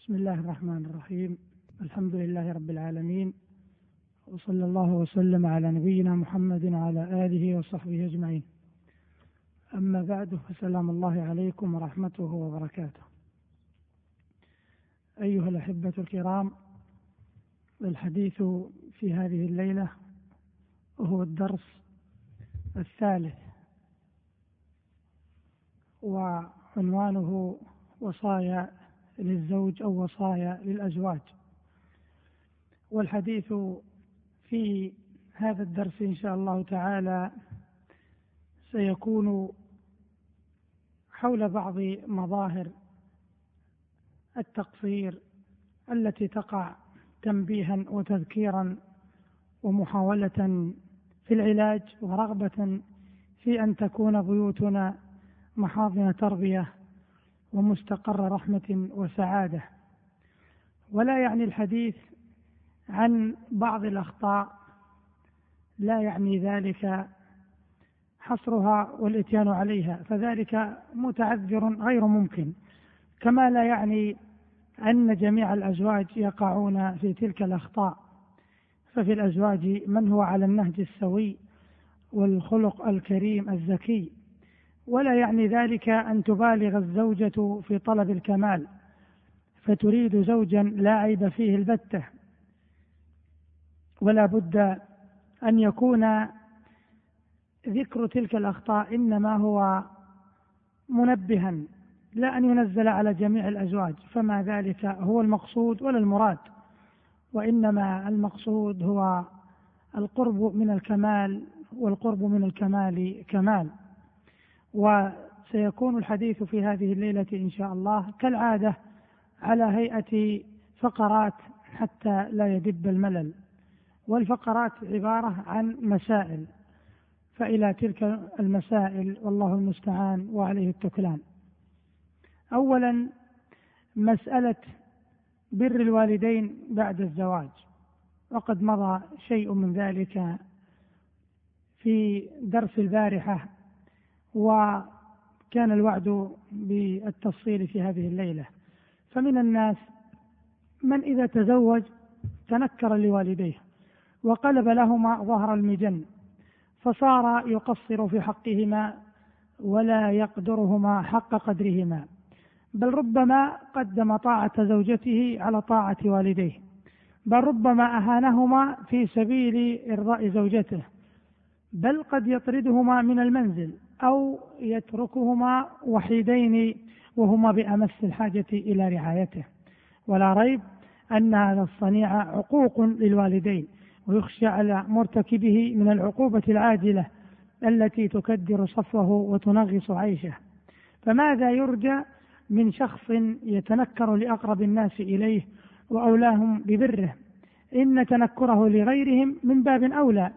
بسم الله الرحمن الرحيم. الحمد لله رب العالمين، وصلى الله وسلم على نبينا محمد وعلى آله وصحبه أجمعين. أما بعد، فسلام الله عليكم ورحمته وبركاته. أيها الأحبة الكرام، الحديث في هذه الليلة وهو الدرس الثالث، وعنوانه وصايا للزوج أو وصايا للأزواج. والحديث في هذا الدرس إن شاء الله تعالى سيكون حول بعض مظاهر التقصير التي تقع تنبيها وتذكيرا ومحاولة في العلاج، ورغبة في أن تكون بيوتنا محاضن تربية ومستقر رحمة وسعادة. ولا يعني الحديث عن بعض الأخطاء، لا يعني ذلك حصرها والإتيان عليها، فذلك متعذر غير ممكن، كما لا يعني أن جميع الأزواج يقعون في تلك الأخطاء. ففي الأزواج من هو على النهج السوي والخلق الكريم الزكي، ولا يعني ذلك أن تبالغ الزوجة في طلب الكمال فتريد زوجا لا عيب فيه البتة. ولا بد أن يكون ذكر تلك الأخطاء إنما هو منبها، لا أن ينزل على جميع الأزواج، فما ذلك هو المقصود ولا المراد، وإنما المقصود هو القرب من الكمال، والقرب من الكمال كمال. وسيكون الحديث في هذه الليلة إن شاء الله كالعادة على هيئة فقرات حتى لا يدب الملل، والفقرات عبارة عن مسائل، فإلى تلك المسائل والله المستعان وعليه التكلان. أولا، مسألة بر الوالدين بعد الزواج، وقد مضى شيء من ذلك في درس البارحة، وكان الوعد بالتفصيل في هذه الليلة. فمن الناس من إذا تزوج تنكر لوالديه وقلب لهما ظهر المجن، فصار يقصر في حقهما ولا يقدرهما حق قدرهما، بل ربما قدم طاعة زوجته على طاعة والديه، بل ربما أهانهما في سبيل إرضاء زوجته، بل قد يطردهما من المنزل أو يتركهما وحيدين وهما بأمس الحاجة إلى رعايته. ولا ريب أن هذا الصنيع عقوق للوالدين، ويخشى على مرتكبه من العقوبة العاجلة التي تكدر صفوه وتنغص عيشه. فماذا يرجى من شخص يتنكر لأقرب الناس إليه وأولاهم ببره؟ إن تنكره لغيرهم من باب أولى.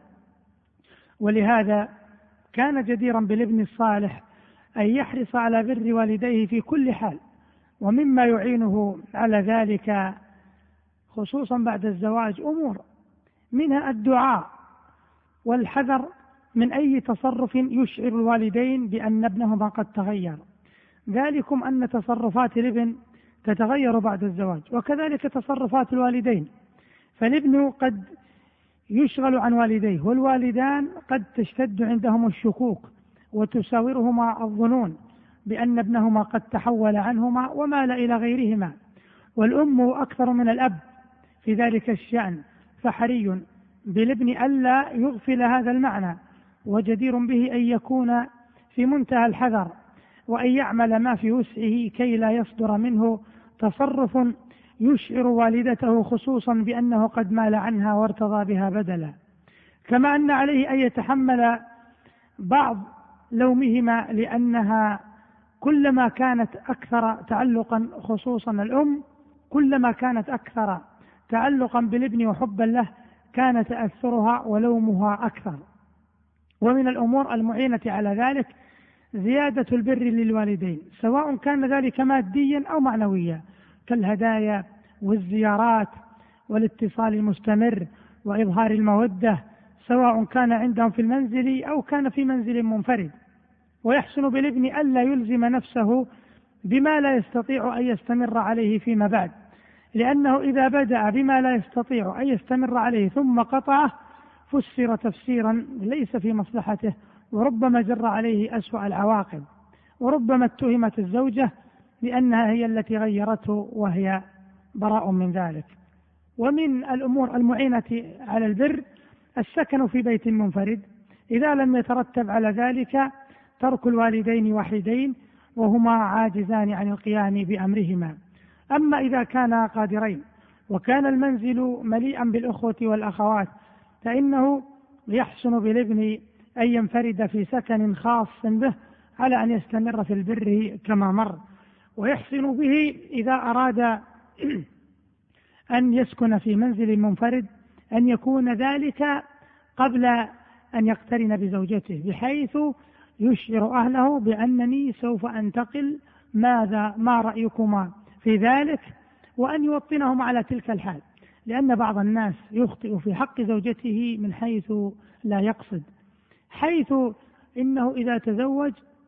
ولهذا كان جديرا بالابن الصالح أن يحرص على بر والديه في كل حال، ومما يعينه على ذلك خصوصا بعد الزواج أمور، منها الدعاء والحذر من أي تصرف يشعر الوالدين بأن ابنهما قد تغير، ذلكم أن تصرفات الابن تتغير بعد الزواج، وكذلك تصرفات الوالدين، فالابن قد يشغل عن والديه، والوالدان قد تشتد عندهم الشكوك وتساورهما الظنون بأن ابنهما قد تحول عنهما ومال إلى غيرهما، والأم أكثر من الأب في ذلك الشأن، فحري بالابن ألا يغفل هذا المعنى، وجدير به أن يكون في منتهى الحذر، وأن يعمل ما في وسعه كي لا يصدر منه تصرف يشعر والدته خصوصا بأنه قد مال عنها وارتضى بها بدلا. كما أن عليه أن يتحمل بعض لومهما، لأنها كلما كانت أكثر تعلقا، خصوصا الأم كلما كانت أكثر تعلقا بالابن وحبا له كان تأثرها ولومها أكثر. ومن الأمور المعينة على ذلك زيادة البر للوالدين، سواء كان ذلك ماديا أو معنويا، كالهدايا والزيارات والاتصال المستمر وإظهار المودة، سواء كان عندهم في المنزل أو كان في منزل منفرد. ويحسن بالابن ألا يلزم نفسه بما لا يستطيع أن يستمر عليه فيما بعد، لأنه إذا بدأ بما لا يستطيع أن يستمر عليه ثم قطعه فسر تفسيرا ليس في مصلحته، وربما جر عليه أسوأ العواقب، وربما اتهمت الزوجة بأنها هي التي غيرته وهي براء من ذلك. ومن الأمور المعينة على البر السكن في بيت منفرد، إذا لم يترتب على ذلك ترك الوالدين وحيدين وهما عاجزان عن القيام بأمرهما. أما إذا كانا قادرين وكان المنزل مليئا بالأخوة والأخوات فإنه يحسن بالابن أن ينفرد في سكن خاص به على أن يستمر في البر كما مر، ويحسن به إذا أراد أن يسكن في منزل منفرد أن يكون ذلك قبل أن يقترن بزوجته، بحيث يشعر أهله بأنني سوف أنتقل، ما رأيكما في ذلك، وأن يوطنهم على تلك الحال، لأن بعض الناس يخطئ في حق زوجته من حيث لا يقصد، حيث إنه إذا تزوج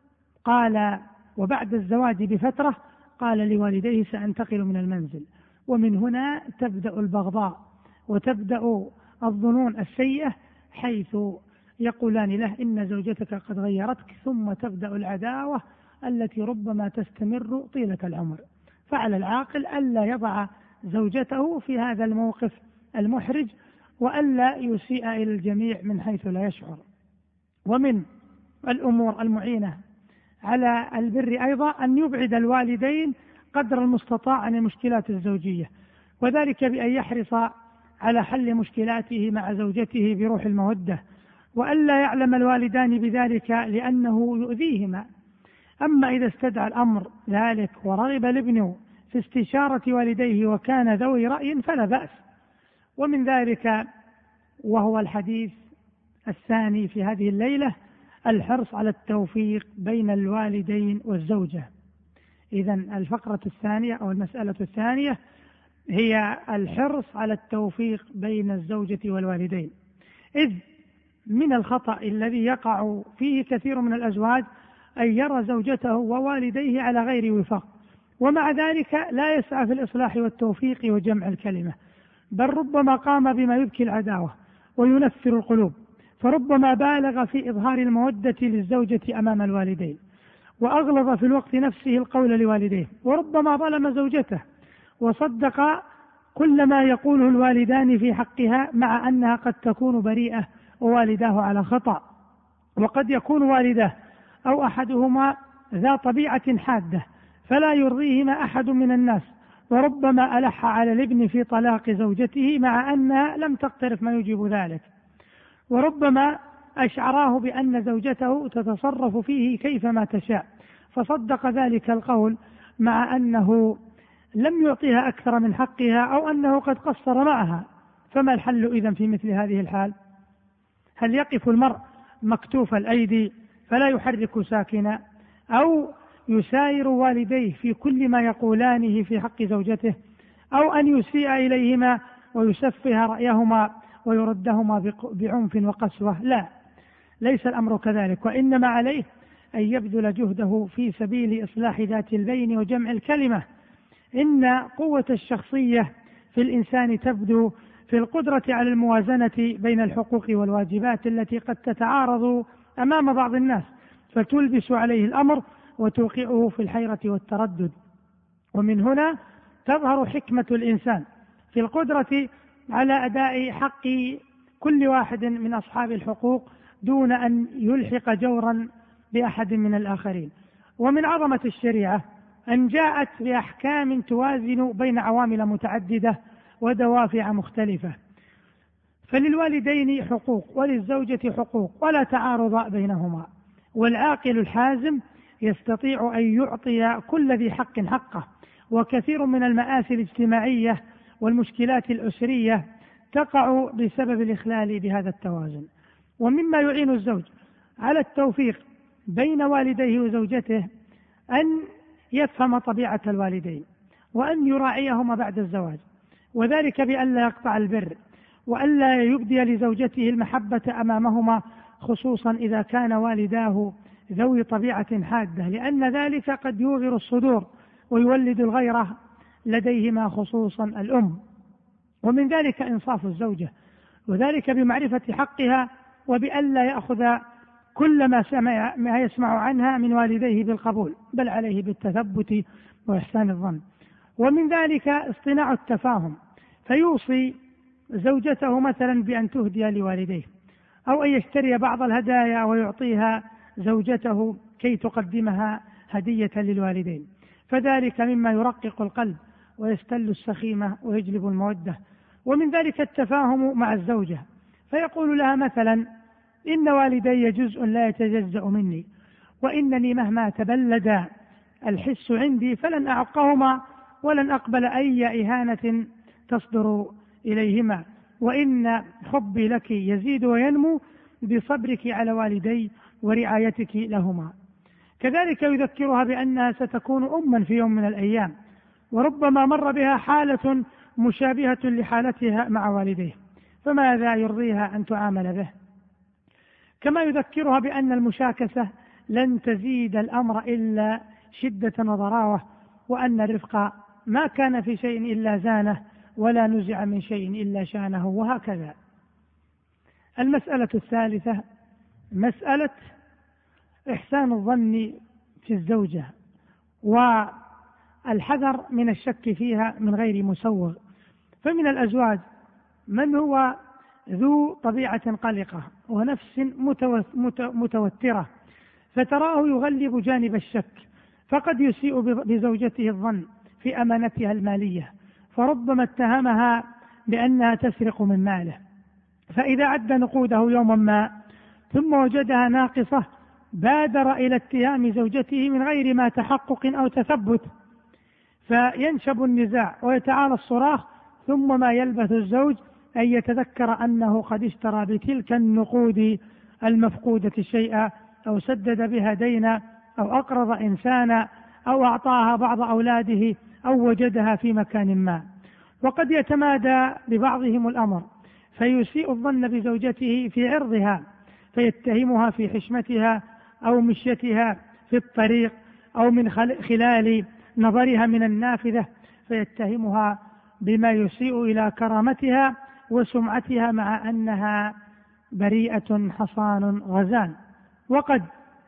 قال وبعد الزواج بفترة قال لوالديه سأنتقل من المنزل، ومن هنا تبدأ البغضاء وتبدأ الظنون السيئة، حيث يقولان له إن زوجتك قد غيرتك، ثم تبدأ العداوة التي ربما تستمر طيلة العمر. فعلى العاقل ألا يضع زوجته في هذا الموقف المحرج، وألا يسيء إلى الجميع من حيث لا يشعر. ومن الأمور المعينة على البر أيضا أن يبعد الوالدين قدر المستطاع عن المشكلات الزوجية، وذلك بأن يحرص على حل مشكلاته مع زوجته بروح المودة، وألا يعلم الوالدان بذلك لأنه يؤذيهما. أما إذا استدعى الأمر ذلك ورغب الابن في استشارة والديه وكان ذوي رأي فلا بأس. ومن ذلك وهو الحديث الثاني في هذه الليلة الحرص على التوفيق بين الوالدين والزوجة. إذن الفقرة الثانية أو المسألة الثانية هي الحرص على التوفيق بين الزوجة والوالدين، إذ من الخطأ الذي يقع فيه كثير من الأزواج أن يرى زوجته ووالديه على غير وفاق، ومع ذلك لا يسعى في الإصلاح والتوفيق وجمع الكلمة، بل ربما قام بما يبكي العداوة وينفر القلوب، فربما بالغ في إظهار المودة للزوجة أمام الوالدين، وأغلظ في الوقت نفسه القول لوالديه، وربما ظلم زوجته وصدق كل ما يقوله الوالدان في حقها، مع أنها قد تكون بريئة ووالداه على خطأ، وقد يكون والده أو أحدهما ذا طبيعة حادة فلا يرضيهما أحد من الناس، وربما ألح على الابن في طلاق زوجته مع أنها لم تقترف ما يجيب ذلك، وربما أشعراه بأن زوجته تتصرف فيه كيفما تشاء فصدق ذلك القول، مع أنه لم يعطيها أكثر من حقها أو أنه قد قصر معها. فما الحل إذن في مثل هذه الحال؟ هل يقف المرء مكتوف الأيدي فلا يحرك ساكنا، أو يساير والديه في كل ما يقولانه في حق زوجته، أو أن يسيء إليهما ويسفه رأيهما ويردهما بعنف وقسوة؟ لا، ليس الأمر كذلك، وإنما عليه أن يبذل جهده في سبيل إصلاح ذات البين وجمع الكلمة. إن قوة الشخصية في الإنسان تبدو في القدرة على الموازنة بين الحقوق والواجبات التي قد تتعارض أمام بعض الناس فتلبس عليه الأمر وتوقعه في الحيرة والتردد. ومن هنا تظهر حكمة الإنسان في القدرة على أداء حق كل واحد من أصحاب الحقوق دون أن يلحق جورا بأحد من الآخرين. ومن عظمة الشريعة أن جاءت بأحكام توازن بين عوامل متعددة ودوافع مختلفة، فللوالدين حقوق وللزوجة حقوق ولا تعارض بينهما، والعاقل الحازم يستطيع أن يعطي كل ذي حق حقه. وكثير من المآسي الاجتماعية والمشكلات الأسرية تقع بسبب الإخلال بهذا التوازن. ومما يعين الزوج على التوفيق بين والديه وزوجته أن يفهم طبيعة الوالدين وأن يراعيهما بعد الزواج، وذلك بأن لا يقطع البر وأن لا يبدي لزوجته المحبة أمامهما، خصوصا إذا كان والداه ذوي طبيعة حادة، لأن ذلك قد يوغر الصدور ويولد الغيرة لديهما خصوصا الأم. ومن ذلك إنصاف الزوجة، وذلك بمعرفة حقها، وبألا يأخذ كل ما يسمع عنها من والديه بالقبول، بل عليه بالتثبت وإحسان الظن. ومن ذلك اصطناع التفاهم، فيوصي زوجته مثلا بأن تهدي لوالديه، أو أن يشتري بعض الهدايا ويعطيها زوجته كي تقدمها هدية للوالدين، فذلك مما يرقق القلب ويستل السخيمة ويجلب المودة. ومن ذلك التفاهم مع الزوجة، فيقول لها مثلا: إن والدي جزء لا يتجزأ مني، وإنني مهما تبلد الحس عندي فلن أعقهما، ولن أقبل أي إهانة تصدر إليهما، وإن حبي لك يزيد وينمو بصبرك على والدي ورعايتك لهما. كذلك يذكرها بأنها ستكون أما في يوم من الأيام، وربما مر بها حالة مشابهة لحالتها مع والديه، فماذا يرضيها أن تعامل به. كما يذكرها بأن المشاكسة لن تزيد الأمر إلا شدة وضراوة، وأن الرفق ما كان في شيء إلا زانه، ولا نزع من شيء إلا شانه، وهكذا. المسألة الثالثة مسألة إحسان الظن في الزوجة، والحذر من الشك فيها من غير مسوغ. فمن الأزواج من هو ذو طبيعة قلقة ونفس متوترة، فتراه يغلب جانب الشك، فقد يسيء بزوجته الظن في أمانتها المالية، فربما اتهمها بأنها تسرق من ماله، فإذا عد نقوده يوما ما ثم وجدها ناقصة بادر إلى اتهام زوجته من غير ما تحقق أو تثبت، فينشب النزاع ويتعالى الصراخ، ثم ما يلبث الزوج أن يتذكر أنه قد اشترى بتلك النقود المفقودة شيئا، أو سدد بها دينا، أو أقرض إنسانا، أو أعطاها بعض أولاده، أو وجدها في مكان ما. وقد يتمادى ببعضهم الأمر فيسيء الظن بزوجته في عرضها، فيتهمها في حشمتها أو مشيتها في الطريق، أو من خلال نظرها من النافذة، فيتهمها بما يسيء إلى كرامتها وسمعتها، مع أنها بريئة حصان غزال. وقد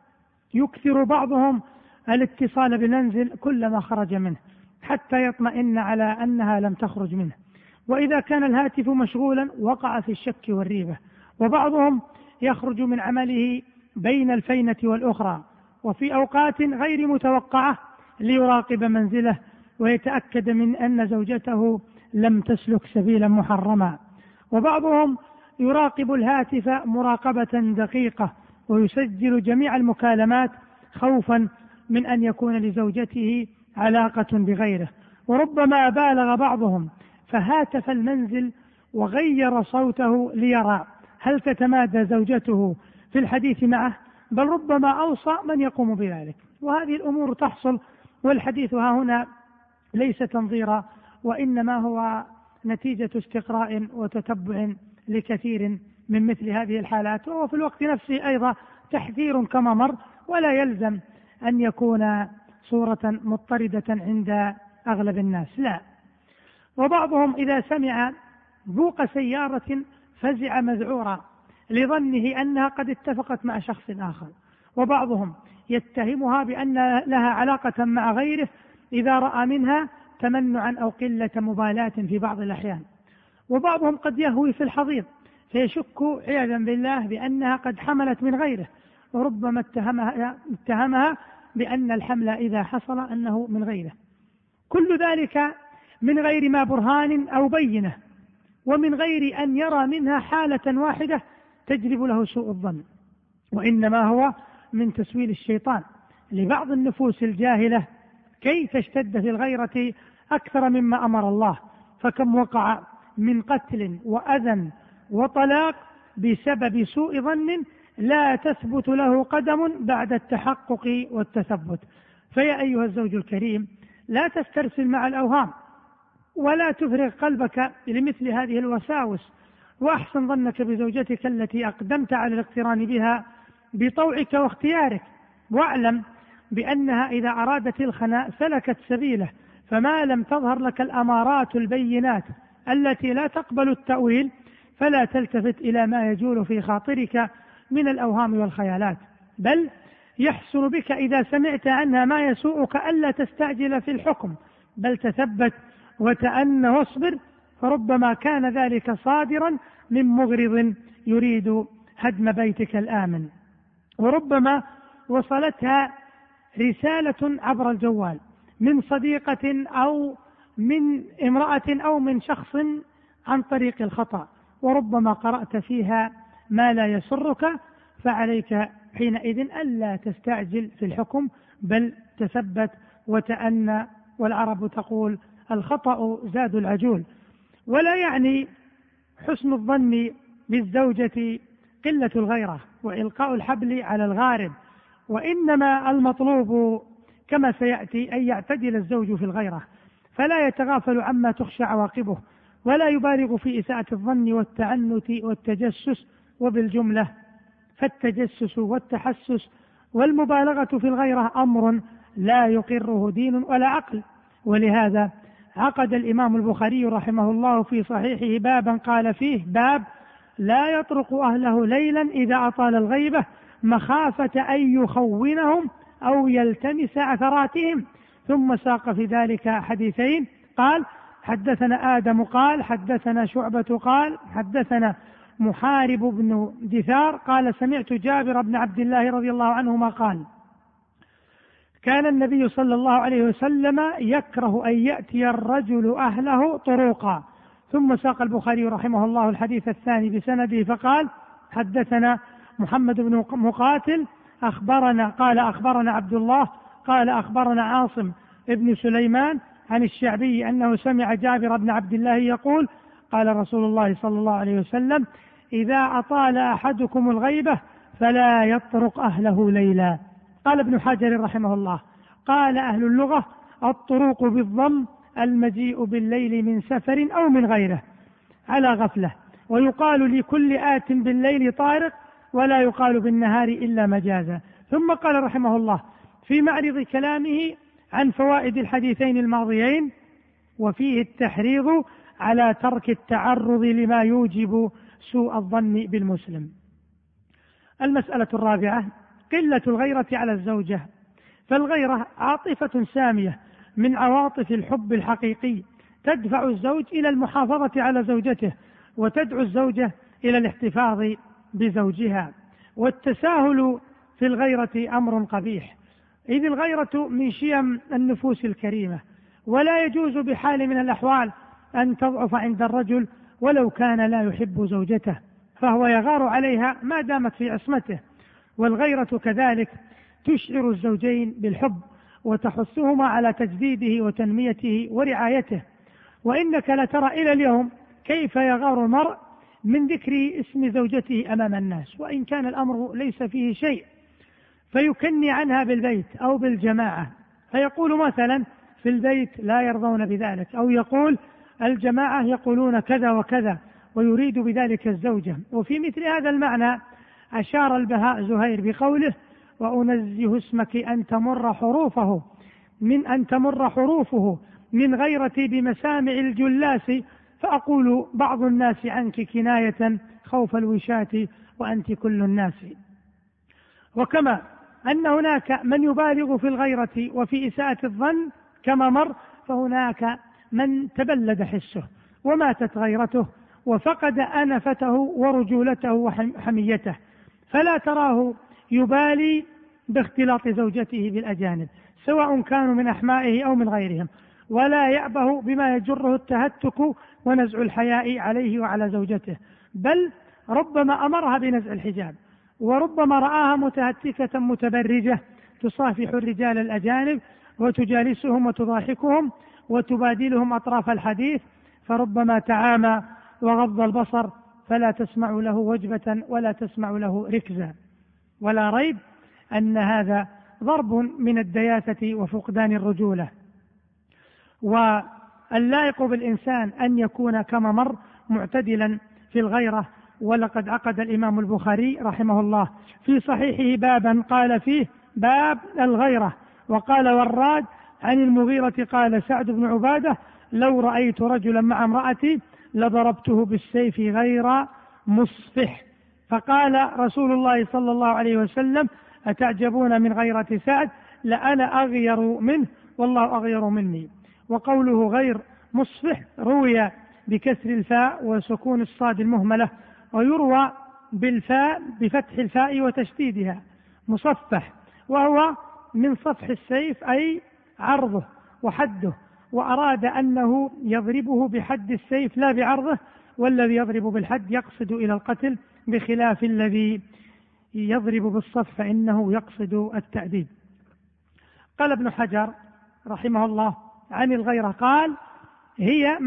يكثر بعضهم الاتصال بالمنزل كلما خرج منه حتى يطمئن على أنها لم تخرج منه، وإذا كان الهاتف مشغولا وقع في الشك والريبة. وبعضهم يخرج من عمله بين الفينة والأخرى وفي أوقات غير متوقعة ليراقب منزله ويتأكد من أن زوجته لم تسلك سبيلا محرما. وبعضهم يراقب الهاتف مراقبة دقيقة ويسجل جميع المكالمات خوفا من أن يكون لزوجته علاقة بغيره. وربما بالغ بعضهم فهاتف المنزل وغير صوته ليرى هل تتمادى زوجته في الحديث معه، بل ربما أوصى من يقوم بذلك. وهذه الأمور تحصل، والحديث ها هنا ليس تنظيرا، وإنما هو نتيجة استقراء وتتبع لكثير من مثل هذه الحالات، وهو في الوقت نفسه أيضا تحذير كما مر، ولا يلزم أن يكون صورة مضطردة عند أغلب الناس، لا. وبعضهم إذا سمع ذوق سيارة فزع مذعورا لظنه أنها قد اتفقت مع شخص آخر، وبعضهم يتهمها بأن لها علاقة مع غيره إذا رأى منها تمنعا أو قلة مبالاة في بعض الأحيان. وبعضهم قد يهوي في الحضيض فيشك عياذا بالله بأنها قد حملت من غيره، وربما اتهمها بأن الحمل إذا حصل أنه من غيره. كل ذلك من غير ما برهان أو بينة، ومن غير أن يرى منها حالة واحدة تجلب له سوء الظن، وإنما هو من تسويل الشيطان لبعض النفوس الجاهلة كي تشتد في الغيرة أكثر مما أمر الله. فكم وقع من قتل وأذى وطلاق بسبب سوء ظن لا تثبت له قدم بعد التحقق والتثبت. فيا أيها الزوج الكريم، لا تسترسل مع الأوهام، ولا تفرغ قلبك لمثل هذه الوساوس، وأحسن ظنك بزوجتك التي أقدمت على الاقتران بها بطوعك واختيارك، واعلم بأنها إذا أرادت الخناء سلكت سبيله، فما لم تظهر لك الأمارات البينات التي لا تقبل التأويل فلا تلتفت إلى ما يجول في خاطرك من الأوهام والخيالات، بل يحسن بك إذا سمعت عنها ما يسوءك ألا تستعجل في الحكم، بل تثبت وتأن واصبر، فربما كان ذلك صادرا من مغرض يريد هدم بيتك الآمن، وربما وصلتها رسالة عبر الجوال من صديقة أو من امرأة أو من شخص عن طريق الخطأ، وربما قرأت فيها ما لا يسرك، فعليك حينئذ ألا تستعجل في الحكم، بل تثبت وتأنى. والعرب تقول الخطأ زاد العجول. ولا يعني حسن الظن بالزوجة قلة الغيرة وإلقاء الحبل على الغارب، وإنما المطلوب كما سيأتي أن يعتدل الزوج في الغيرة، فلا يتغافل عما تخشى عواقبه، ولا يبالغ في إساءة الظن والتعنت والتجسس. وبالجملة فالتجسس والتحسس والمبالغة في الغيرة أمر لا يقره دين ولا عقل. ولهذا عقد الإمام البخاري رحمه الله في صحيحه بابا قال فيه: باب لا يطرق أهله ليلا إذا أطال الغيبة مخافة أن يخونهم أو يلتمس عثراتهم. ثم ساق في ذلك حديثين، قال: حدثنا آدم قال حدثنا شعبة قال حدثنا محارب بن دثار قال سمعت جابر بن عبد الله رضي الله عنهما قال: كان النبي صلى الله عليه وسلم يكره أن يأتي الرجل أهله طروقا. ثم ساق البخاري رحمه الله الحديث الثاني بسنده فقال: حدثنا محمد بن مقاتل أخبرنا عبد الله قال أخبرنا عاصم ابن سليمان عن الشعبي أنه سمع جابر بن عبد الله يقول: قال رسول الله صلى الله عليه وسلم: إذا أطال أحدكم الغيبة فلا يطرق أهله ليلا. قال ابن حجر رحمه الله: قال أهل اللغة: الطروق بالضم المجيء بالليل من سفر أو من غيره على غفلة، ويقال لكل آت بالليل طارق، ولا يقال بالنهار إلا مجازا. ثم قال رحمه الله في معرض كلامه عن فوائد الحديثين الماضيين: وفيه التحريض على ترك التعرض لما يوجب سوء الظن بالمسلم. المسألة الرابعة: قلة الغيرة على الزوجة. فالغيرة عاطفة سامية من عواطف الحب الحقيقي تدفع الزوج إلى المحافظة على زوجته، وتدعو الزوجة إلى الاحتفاظ بزوجها. والتساهل في الغيرة أمر قبيح، إذ الغيرة من شيم النفوس الكريمة، ولا يجوز بحال من الأحوال أن تضعف عند الرجل ولو كان لا يحب زوجته، فهو يغار عليها ما دامت في عصمته. والغيرة كذلك تشعر الزوجين بالحب وتحثهما على تجديده وتنميته ورعايته. وإنك لترى إلى اليوم كيف يغار المرء من ذكر اسم زوجته أمام الناس، وإن كان الأمر ليس فيه شيء، فيكني عنها بالبيت أو بالجماعة، فيقول مثلا في البيت لا يرضون بذلك، أو يقول الجماعة يقولون كذا وكذا، ويريد بذلك الزوجة. وفي مثل هذا المعنى أشار البهاء زهير بقوله: وأنزه اسمك أن تمر حروفه من غيرتي بمسامع الجلاس، فأقول بعض الناس عنك كناية خوف الوشاة وأنت كل الناس. وكما أن هناك من يبالغ في الغيرة وفي إساءة الظن كما مر، فهناك من تبلد حسه وماتت غيرته وفقد أنفته ورجولته وحميته، فلا تراه يبالي باختلاط زوجته بالأجانب سواء كانوا من أحمائه أو من غيرهم، ولا يأبه بما يجره التهتك ونزع الحياء عليه وعلى زوجته، بل ربما أمرها بنزع الحجاب، وربما رآها متهتكة متبرجة تصافح الرجال الأجانب وتجالسهم وتضاحكهم وتبادلهم أطراف الحديث، فربما تعامى وغض البصر فلا تسمع له وجبة ولا تسمع له ركزا. ولا ريب أن هذا ضرب من الدياثة وفقدان الرجولة. واللائق بالإنسان أن يكون كما مر معتدلا في الغيرة. ولقد عقد الإمام البخاري رحمه الله في صحيحه بابا قال فيه: باب الغيرة. وقال وراد: عن المغيرة قال سعد بن عبادة: لو رأيت رجلا مع امرأتي لضربته بالسيف غير مصفح. فقال رسول الله صلى الله عليه وسلم: أتعجبون من غيرة سعد؟ لأنا أغير منه والله أغير مني. وقوله غير مصفح روي بكسر الفاء وسكون الصاد المهملة، ويروى بالفاء بفتح الفاء وتشديدها مصفح، وهو من صفح السيف أي عرضه وحده، وأراد أنه يضربه بحد السيف لا بعرضه، والذي يضرب بالحد يقصد إلى القتل، بخلاف الذي يضرب بالصف فإنه يقصد التأديب. قال ابن حجر رحمه الله عن الغيرة قال: هي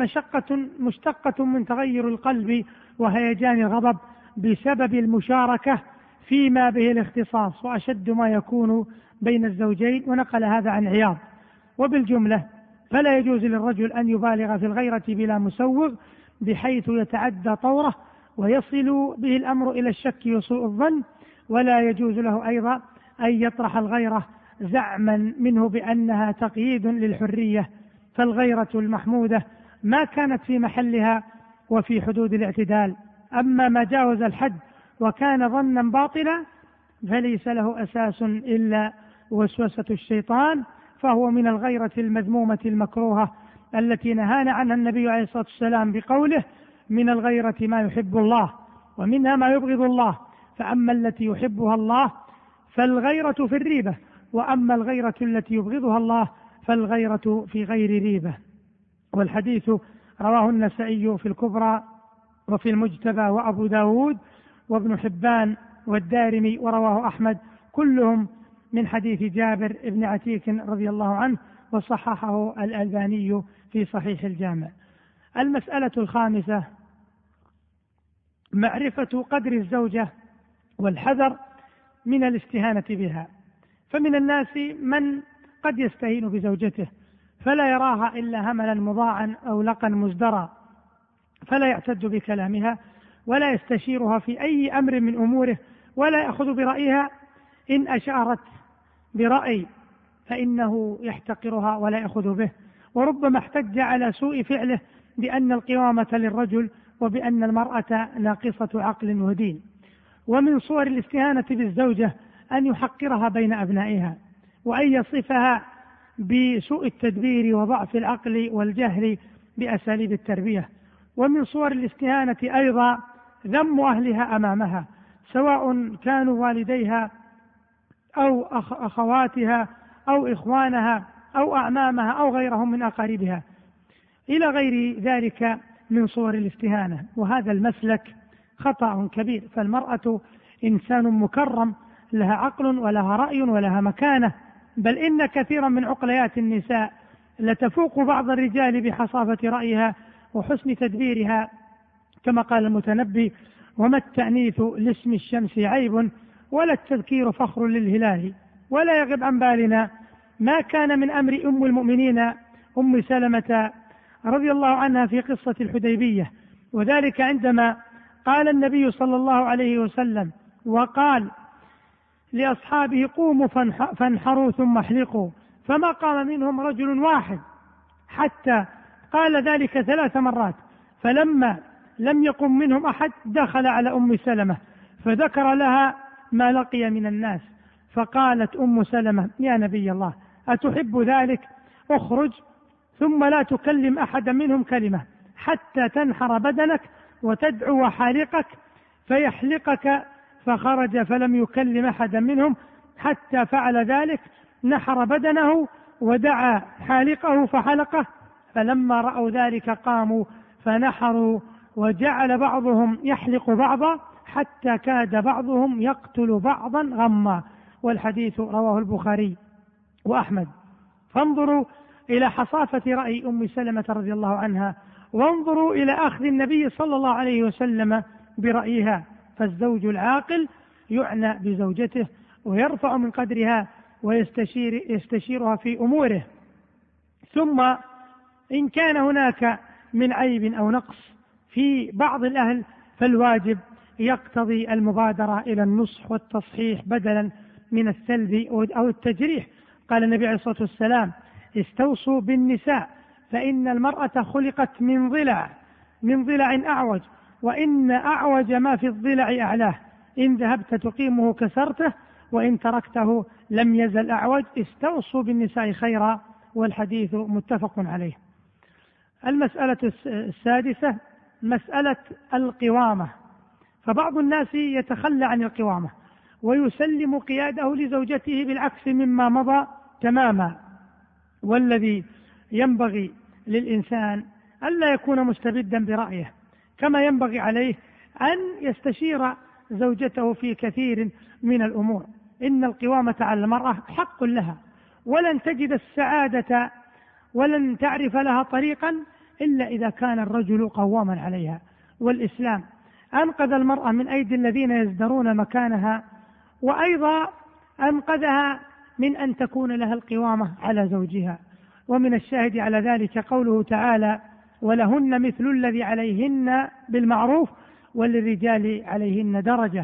مشتقة من تغير القلب وهيجان الغضب بسبب المشاركة فيما به الاختصاص، وأشد ما يكون بين الزوجين. ونقل هذا عن عياض. وبالجملة فلا يجوز للرجل أن يبالغ في الغيرة بلا مسوغ بحيث يتعدى طوره ويصل به الأمر إلى الشك وسوء الظن، ولا يجوز له أيضا أن يطرح الغيرة زعما منه بأنها تقييد للحرية، فالغيرة المحمودة ما كانت في محلها وفي حدود الاعتدال. أما ما جاوز الحد وكان ظنا باطلا فليس له أساس إلا وسوسة الشيطان، فهو من الغيرة المذمومة المكروهة التي نهانا عنها النبي عليه الصلاة والسلام بقوله: من الغيرة ما يحب الله ومنها ما يبغض الله، فأما التي يحبها الله فالغيرة في الريبة، وأما الغيرة التي يبغضها الله فالغيرة في غير ريبة. والحديث رواه النسائي في الكبرى وفي المجتبى وأبو داود وابن حبان والدارمي، ورواه أحمد، كلهم من حديث جابر بن عتيك رضي الله عنه، وصححه الألباني في صحيح الجامع. المسألة الخامسة: معرفة قدر الزوجة والحذر من الاستهانة بها. فمن الناس من قد يستهين بزوجته فلا يراها إلا هملا مضاعا أو لقا مزدرا، فلا يعتد بكلامها ولا يستشيرها في أي أمر من أموره، ولا يأخذ برأيها. إن أشارت برأي فإنه يحتقرها ولا يأخذ به، وربما احتج على سوء فعله بأن القوامة للرجل وبأن المرأة ناقصة عقل ودين. ومن صور الاستهانة بالزوجة أن يحقرها بين أبنائها، وأن يصفها بسوء التدبير وضعف العقل والجهل بأساليب التربية. ومن صور الاستهانة أيضا ذم أهلها أمامها، سواء كانوا والديها أو أخواتها أو إخوانها أو أعمامها أو غيرهم من أقاربها إلى غير ذلك من صور الاستهانة. وهذا المسلك خطأ كبير، فالمرأة إنسان مكرم، لها عقل ولها رأي ولها مكانة، بل إن كثيرا من عقليات النساء لتفوق بعض الرجال بحصافة رأيها وحسن تدبيرها، كما قال المتنبي: وما التأنيث لاسم الشمس عيب ولا التذكير فخر للهلال. ولا يغب عن بالنا ما كان من أمر أم المؤمنين أم سلمة رضي الله عنها في قصة الحديبية، وذلك عندما قال النبي صلى الله عليه وسلم وقال لأصحابه: قوموا فانحروا ثم احلقوا، فما قام منهم رجل واحد، حتى قال ذلك 3 مرات، فلما لم يقم منهم أحد دخل على أم سلمة فذكر لها ما لقي من الناس، فقالت أم سلمة: يا نبي الله أتحب ذلك؟ اخرج ثم لا تكلم أحدا منهم كلمة حتى تنحر بدنك وتدعو حالقك فيحلقك. فخرج فلم يكلم أحدا منهم حتى فعل ذلك، نحر بدنه ودعا حالقه فحلقه، فلما رأوا ذلك قاموا فنحروا، وجعل بعضهم يحلق بعضا حتى كاد بعضهم يقتل بعضا غما. والحديث رواه البخاري وأحمد. فانظروا إلى حصافة رأي أم سلمة رضي الله عنها، وانظروا إلى أخذ النبي صلى الله عليه وسلم برأيها. فالزوج العاقل يعنى بزوجته ويرفع من قدرها ويستشيرها في أموره. ثم إن كان هناك من عيب أو نقص في بعض الأهل فالواجب يقتضي المبادرة إلى النصح والتصحيح بدلا من السلب أو التجريح. قال النبي عليه الصلاة والسلام: استوصوا بالنساء فإن المرأة خلقت من ضلع أعوج، وإن أعوج ما في الضلع أعلاه، إن ذهبت تقيمه كسرته وإن تركته لم يزل أعوج. استوصوا بالنساء خيرا، والحديث متفق عليه. المسألة السادسة مسألة القوامة. فبعض الناس يتخلى عن القوامة ويسلم قياده لزوجته بالعكس مما مضى تماما، والذي ينبغي للإنسان ألا يكون مستبدا برأيه، كما ينبغي عليه أن يستشير زوجته في كثير من الأمور. إن القوامة على المرأة حق لها، ولن تجد السعادة ولن تعرف لها طريقا إلا إذا كان الرجل قواما عليها. والإسلام أنقذ المرأة من أيدي الذين يزدرون مكانها، وأيضا أنقذها من أن تكون لها القوامة على زوجها. ومن الشاهد على ذلك قوله تعالى: ولهن مثل الذي عليهن بالمعروف وللرجال عليهن درجة.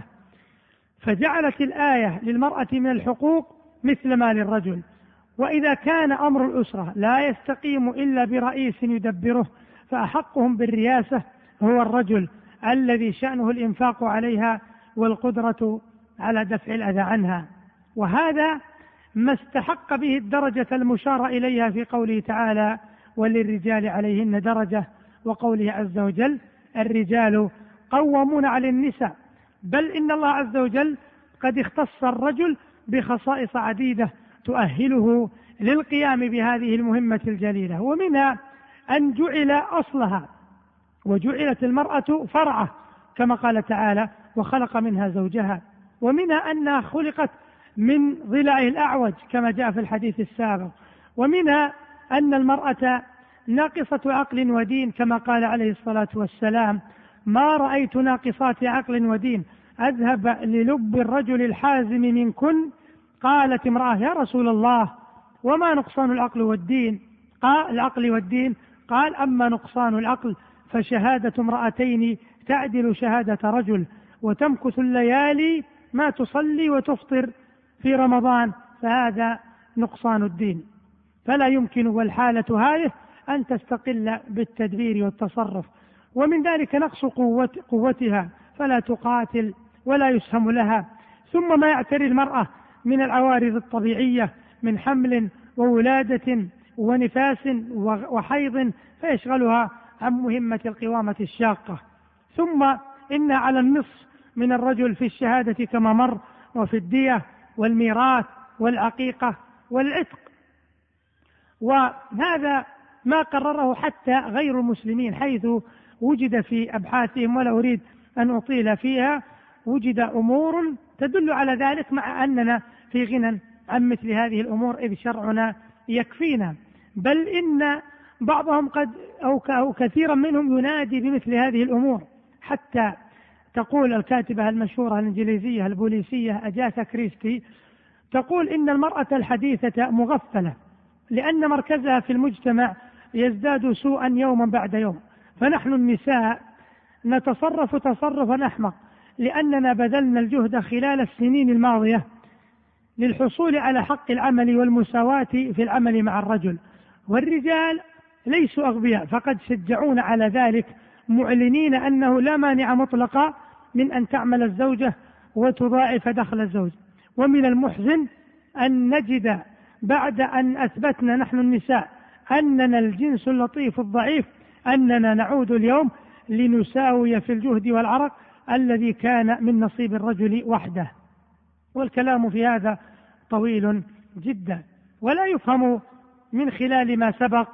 فجعلت الآية للمرأة من الحقوق مثل ما للرجل. وإذا كان أمر الأسرة لا يستقيم إلا برئيس يدبره، فأحقهم بالرياسة هو الرجل الذي شأنه الإنفاق عليها والقدرة على دفع الأذى عنها. وهذا ما استحق به الدرجة المشار إليها في قوله تعالى: وللرجال عليهن درجة، وقوله عز وجل: الرجال قوامون على النساء. بل إن الله عز وجل قد اختص الرجل بخصائص عديدة تؤهله للقيام بهذه المهمة الجليلة، ومنها أن جعل أصلها وجعلت المرأة فرعه كما قال تعالى: وخلق منها زوجها. ومنها أنها خلقت من ضلع الأعوج كما جاء في الحديث السابق. ومنها أن المرأة ناقصة عقل ودين كما قال عليه الصلاة والسلام: ما رأيت ناقصات عقل ودين أذهب للب الرجل الحازم منكن. قالت امرأة: يا رسول الله، وما نقصان العقل والدين؟ قال: أما نقصان العقل فشهادة امرأتين تعدل شهادة رجل، وتمكث الليالي ما تصلي وتفطر في رمضان، فهذا نقصان الدين. فلا يمكن والحالة هذه أن تستقل بالتدبير والتصرف. ومن ذلك نقص قوتها، فلا تقاتل ولا يسهم لها. ثم ما يعتري المرأة من العوارض الطبيعية من حمل وولادة ونفاس وحيض، فيشغلها عن مهمة القوامة الشاقة. ثم إن على النصف من الرجل في الشهادة كما مر، وفي الدية والميراث والعقيقة والعتق. وهذا ما قرره حتى غير المسلمين، حيث وجد في أبحاثهم، ولا أريد أن أطيل فيها، وجد أمور تدل على ذلك، مع أننا في غنى عن مثل هذه الأمور إذ شرعنا يكفينا. بل إن بعضهم قد أو كثيرا منهم ينادي بمثل هذه الأمور، حتى تقول الكاتبة المشهورة الإنجليزية البوليسية أجاثا كريستي، تقول إن المرأة الحديثة مغفلة، لأن مركزها في المجتمع يزداد سوءا يوما بعد يوم. فنحن النساء نتصرف تصرفا أحمق، لأننا بذلنا الجهد خلال السنين الماضية للحصول على حق العمل والمساواة في العمل مع الرجل، والرجال ليسوا أغبياء، فقد شجعون على ذلك، معلنين أنه لا مانع مطلقا من أن تعمل الزوجة وتضاعف دخل الزوج. ومن المحزن أن نجد بعد أن أثبتنا نحن النساء أننا الجنس اللطيف الضعيف، أننا نعود اليوم لنساوي في الجهد والعرق الذي كان من نصيب الرجل وحده. والكلام في هذا طويل جدا، ولا يفهم من خلال ما سبق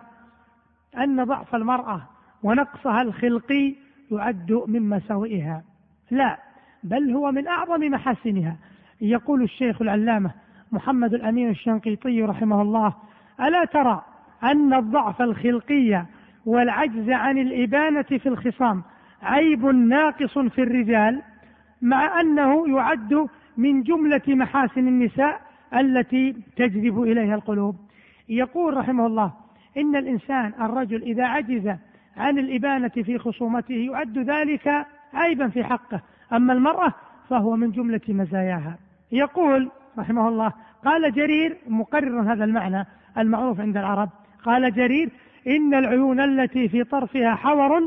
أن ضعف المرأة ونقصها الخلقي يعد من مساوئها، لا، بل هو من أعظم محاسنها. يقول الشيخ العلامة محمد الأمين الشنقيطي رحمه الله: ألا ترى أن الضعف الخلقي والعجز عن الإبانة في الخصام عيب ناقص في الرجال، مع أنه يعد من جملة محاسن النساء التي تجذب إليها القلوب. يقول رحمه الله: إن الإنسان الرجل إذا عجز عن الإبانة في خصومته يعد ذلك عيبا في حقه، أما المرأة فهو من جملة مزاياها. يقول رحمه الله: قال جرير مقررا هذا المعنى، المعروف عند العرب. قال جرير: إن العيون التي في طرفها حور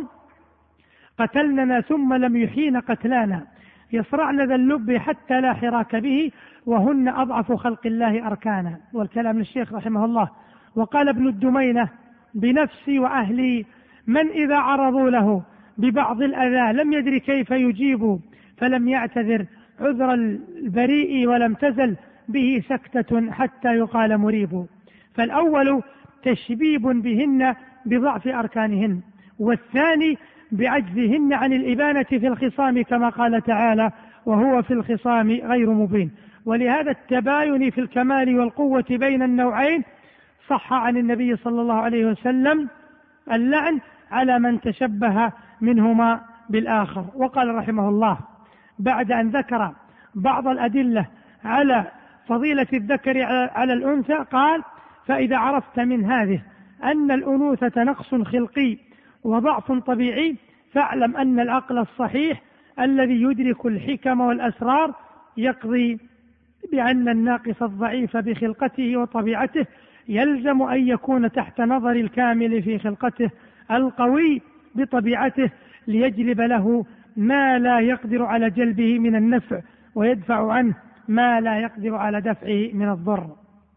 قتلننا ثم لم يحين قتلانا، يصرعن ذا اللب حتى لا حراك به، وهن أضعف خلق الله أركانا. والكلام للشيخ رحمه الله. وقال ابن الدمينة: بنفسي وأهلي من إذا عرضوا له ببعض الأذى لم يدر كيف يجيب، فلم يعتذر عذر البريء ولم تزل به سكتة حتى يقال مريب. فالأول تشبيب بهن بضعف أركانهن، والثاني بعجزهن عن الإبانة في الخصام كما قال تعالى: وهو في الخصام غير مبين. ولهذا التباين في الكمال والقوة بين النوعين صح عن النبي صلى الله عليه وسلم اللعن على من تشبه منهما بالآخر. وقال رحمه الله بعد أن ذكر بعض الأدلة على فضيلة الذكر على الأنثى قال: فإذا عرفت من هذه أن الأنوثة نقص خلقي وضعف طبيعي، فاعلم أن العقل الصحيح الذي يدرك الحكم والأسرار يقضي بأن الناقص الضعيف بخلقته وطبيعته يلزم أن يكون تحت نظر الكامل في خلقته القوي بطبيعته، ليجلب له ما لا يقدر على جلبه من النفع، ويدفع عنه ما لا يقدر على دفعه من الضر.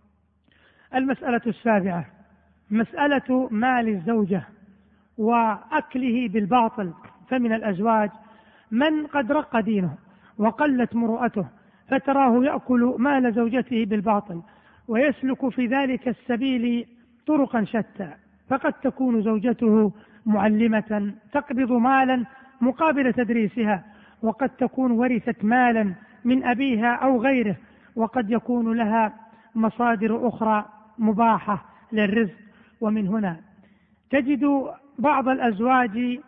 المسألة السابعة مسألة مال الزوجة وأكله بالباطل. فمن الأزواج من قد رق دينه وقلت مروءته، فتراه يأكل مال زوجته بالباطل، ويسلك في ذلك السبيل طرقا شتى. فقد تكون زوجته معلمة تقبض مالا مقابل تدريسها، وقد تكون ورثت مالا من أبيها أو غيره، وقد يكون لها مصادر أخرى مباحة للرزق. ومن هنا تجد بعض الأزواج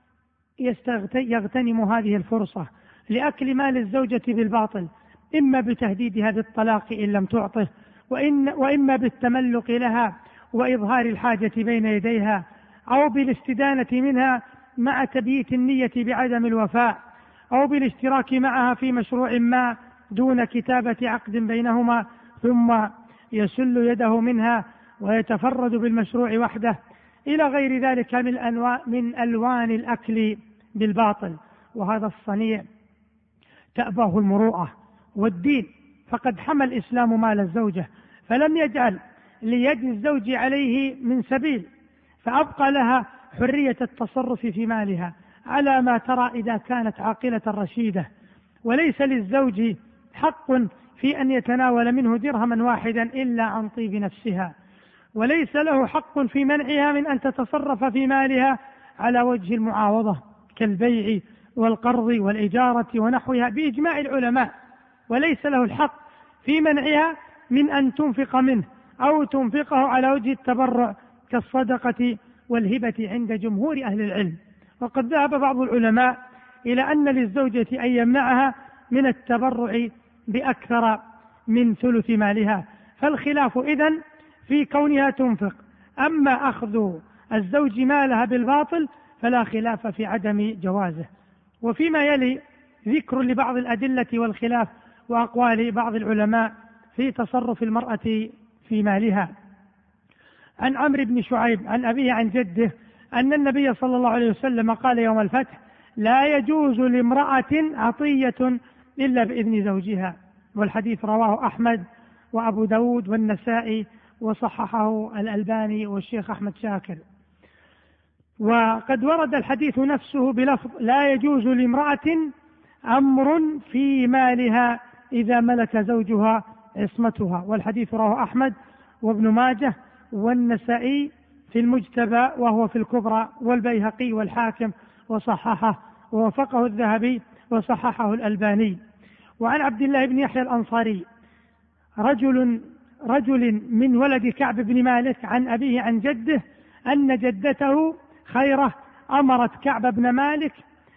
يغتنم هذه الفرصة لأكل مال الزوجة بالباطل، إما بتهديدها بالطلاق إن لم تعطه، وإما بالتملق لها وإظهار الحاجة بين يديها، أو بالاستدانة منها مع تبييت النية بعدم الوفاء، أو بالاشتراك معها في مشروع ما دون كتابة عقد بينهما، ثم يسل يده منها ويتفرد بالمشروع وحده، إلى غير ذلك من ألوان الأكل بالباطل. وهذا الصنيع تأباه المروءة والدين، فقد حمى الإسلام مال الزوجة فلم يجعل ليد الزوج عليه من سبيل، فأبقى لها حرية التصرف في مالها على ما ترى إذا كانت عاقلة رشيدة. وليس للزوج حق في أن يتناول منه درهما واحدا إلا عن طيب نفسها، وليس له حق في منعها من أن تتصرف في مالها على وجه المعاوضة كالبيع والقرض والإجارة ونحوها بإجماع العلماء، وليس له الحق في منعها من أن تنفق منه أو تنفقه على وجه التبرع كالصدقة والهبة عند جمهور أهل العلم. وقد ذهب بعض العلماء إلى أن للزوجة أن يمنعها من التبرع بأكثر من ثلث مالها، فالخلاف إذن في كونها تنفق. أما أخذ الزوج مالها بالباطل فلا خلاف في عدم جوازه. وفيما يلي ذكر لبعض الأدلة والخلاف وأقوال بعض العلماء في تصرف المرأة في مالها. عن عمرو بن شعيب عن أبيه عن جده أن النبي صلى الله عليه وسلم قال يوم الفتح: لا يجوز لامرأة عطية إلا بإذن زوجها. والحديث رواه أحمد وأبو داود والنسائي، وصححه الألباني والشيخ أحمد شاكر. وقد ورد الحديث نفسه بلفظ: لا يجوز لامرأة أمر في مالها إذا ملك زوجها عصمتها. والحديث رواه أحمد وابن ماجه والنسائي في المجتبى وهو في الكبرى، والبيهقي والحاكم، وصححه ووافقه الذهبي وصححه الألباني. وعن عبد الله بن يحيى الأنصاري رجل من ولد كعب بن مالك عن أبيه عن جده أن جدته خيرة أمرت كعب بن مالك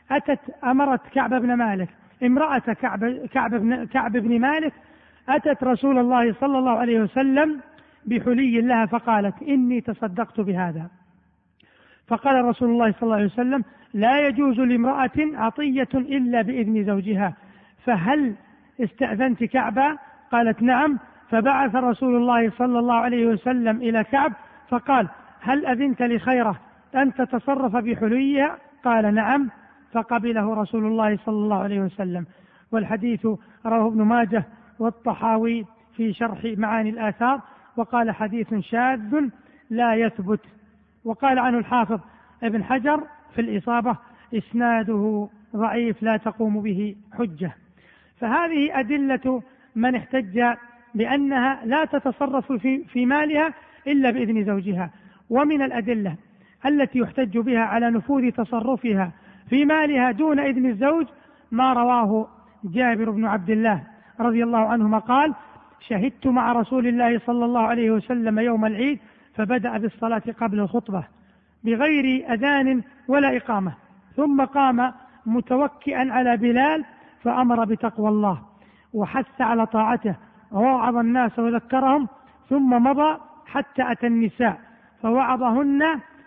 امرأة كعب بن مالك أتت رسول الله صلى الله عليه وسلم بحلي لها فقالت: إني تصدقت بهذا. فقال رسول الله صلى الله عليه وسلم: لا يجوز لامرأة عطية إلا بإذن زوجها، فهل استأذنت كعبا؟ قالت: نعم. فبعث رسول الله صلى الله عليه وسلم إلى كعب فقال: هل أذنت لخيرة أن تتصرف بحليها؟ قال: نعم. فقبله رسول الله صلى الله عليه وسلم. والحديث رواه ابن ماجه والطحاوي في شرح معاني الآثار، وقال: حديث شاذ لا يثبت. وقال عنه الحافظ ابن حجر في الإصابة: إسناده ضعيف لا تقوم به حجة. فهذه أدلة من احتج بأنها لا تتصرف في مالها إلا بإذن زوجها. ومن الأدلة التي يحتج بها على نفوذ تصرفها في مالها دون إذن الزوج ما رواه جابر بن عبد الله رضي الله عنهما قال: شهدت مع رسول الله صلى الله عليه وسلم يوم العيد فبدأ بالصلاة قبل الخطبة بغير أذان ولا إقامة، ثم قام متوكئا على بلال فأمر بتقوى الله وحث على طاعته ووعظ الناس وذكرهم، ثم مضى حتى أتى النساء فوعظهن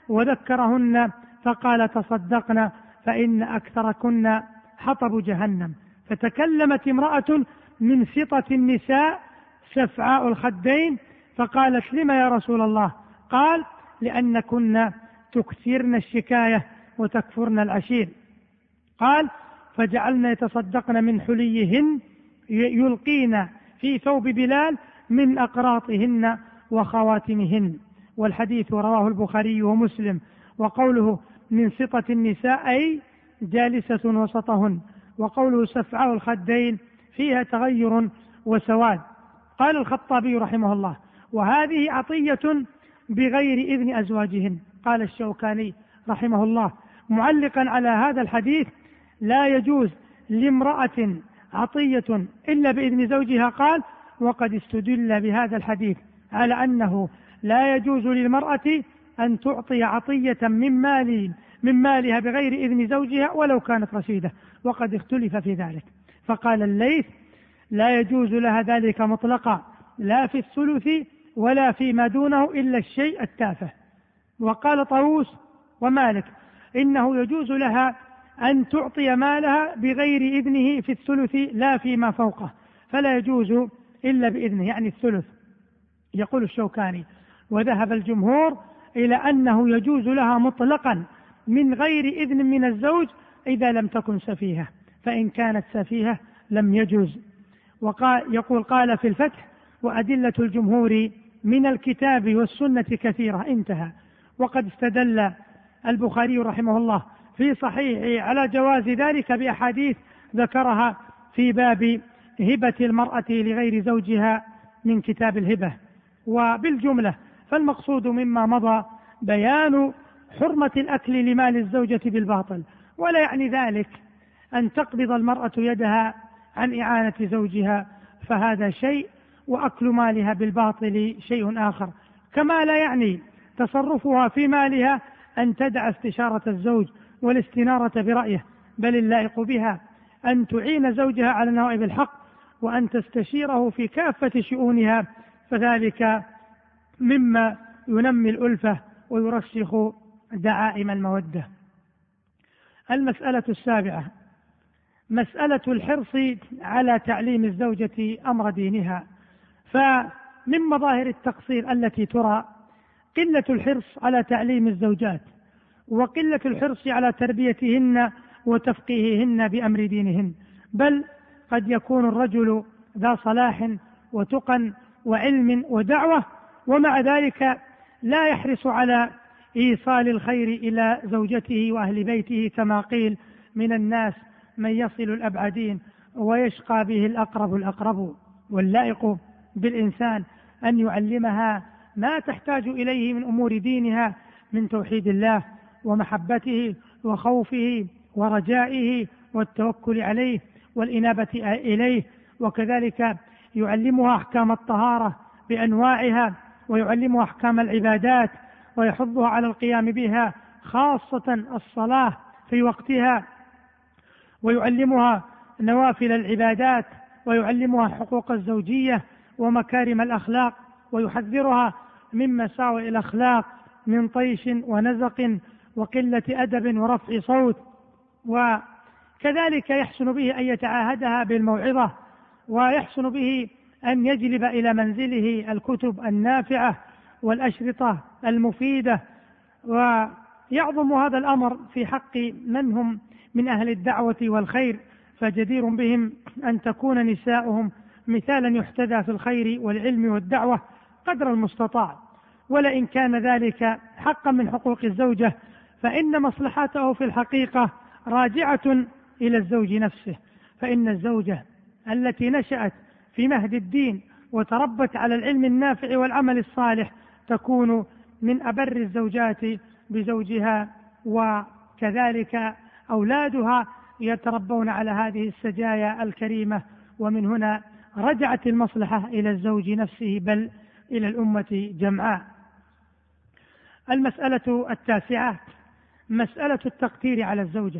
وذكرهن فقال: تصدقن فإن أكثركن حطب جهنم. فتكلمت امرأة من سطة النساء سفعاء الخدين فقالت: لم يا رسول الله؟ قال: لأنكن تكثرن الشكاية وتكفرن العشير. قال: فجعلن يتصدقن من حليهن يلقين في ثوب بلال من أقراطهن وخواتمهن. والحديث رواه البخاري ومسلم. وقوله من سطة النساء أي جالسة وسطهن، وقوله سفعاء الخدين فيها تغير وسواد. قال الخطابي رحمه الله: وهذه عطية بغير إذن أزواجهن. قال الشوكاني رحمه الله معلقا على هذا الحديث: لا يجوز لامرأة عطية إلا بإذن زوجها. قال: وقد استدل بهذا الحديث على أنه لا يجوز للمرأة أن تعطي عطية من مالها بغير إذن زوجها ولو كانت رشيدة، وقد اختلف في ذلك. فقال الليث: لا يجوز لها ذلك مطلقا، لا في الثلث ولا فيما دونه إلا الشيء التافه. وقال طاووس ومالك: إنه يجوز لها أن تعطي مالها بغير إذنه في الثلث لا فيما فوقه، فلا يجوز إلا بإذنه، يعني الثلث. يقول الشوكاني: وذهب الجمهور إلى أنه يجوز لها مطلقا من غير إذن من الزوج إذا لم تكن سفيهة، فإن كانت سفيهة لم يجوز. يقول: قال في الفتح: وأدلة الجمهور من الكتاب والسنة كثيرة. انتهى. وقد استدل البخاري رحمه الله في صحيحه على جواز ذلك بأحاديث ذكرها في باب هبة المرأة لغير زوجها من كتاب الهبة. وبالجملة فالمقصود مما مضى بيان حرمة الأكل لمال الزوجة بالباطل، ولا يعني ذلك أن تقبض المرأة يدها عن إعانة زوجها، فهذا شيء، وأكل مالها بالباطل شيء آخر. كما لا يعني تصرفها في مالها أن تدع استشارة الزوج والاستنارة برأيه، بل اللائق بها أن تعين زوجها على نوائب الحق وأن تستشيره في كافة شؤونها، فذلك مما ينمي الألفة ويرسخ دعائم المودة. المسألة السابعة: مسألة الحرص على تعليم الزوجة أمر دينها. فمن مظاهر التقصير التي ترى قلة الحرص على تعليم الزوجات، وقلة الحرص على تربيتهن وتفقيههن بأمر دينهن، بل قد يكون الرجل ذا صلاح وتقى وعلم ودعوة، ومع ذلك لا يحرص على إيصال الخير إلى زوجته وأهل بيته، كما قيل: من الناس من يصل الأبعدين ويشقى به الأقرب. واللائق بالإنسان أن يعلمها ما تحتاج إليه من أمور دينها من توحيد الله ومحبته وخوفه ورجائه والتوكل عليه والإنابة إليه، وكذلك يعلمها أحكام الطهارة بأنواعها، ويعلمها أحكام العبادات، ويحضها على القيام بها، خاصة الصلاة في وقتها، ويعلمها نوافل العبادات، ويعلمها حقوق الزوجية ومكارم الأخلاق، ويحذرها من مساوئ الأخلاق من طيش ونزق وقلة أدب ورفع صوت. وكذلك يحسن به أن يتعاهدها بالموعظة، ويحسن به أن يجلب إلى منزله الكتب النافعة والأشرطة المفيدة. ويعظم هذا الأمر في حق من هم من أهل الدعوة والخير، فجدير بهم أن تكون نساؤهم مثالا يحتذى في الخير والعلم والدعوة قدر المستطاع. ولئن كان ذلك حقا من حقوق الزوجة فإن مصلحته في الحقيقة راجعة إلى الزوج نفسه، فإن الزوجة التي نشأت في مهد الدين وتربت على العلم النافع والعمل الصالح تكون من أبر الزوجات بزوجها، وكذلك أولادها يتربون على هذه السجايا الكريمة. ومن هنا رجعت المصلحة إلى الزوج نفسه بل إلى الأمة جمعاء. المسألة التاسعة مسألة التقتير على الزوجة.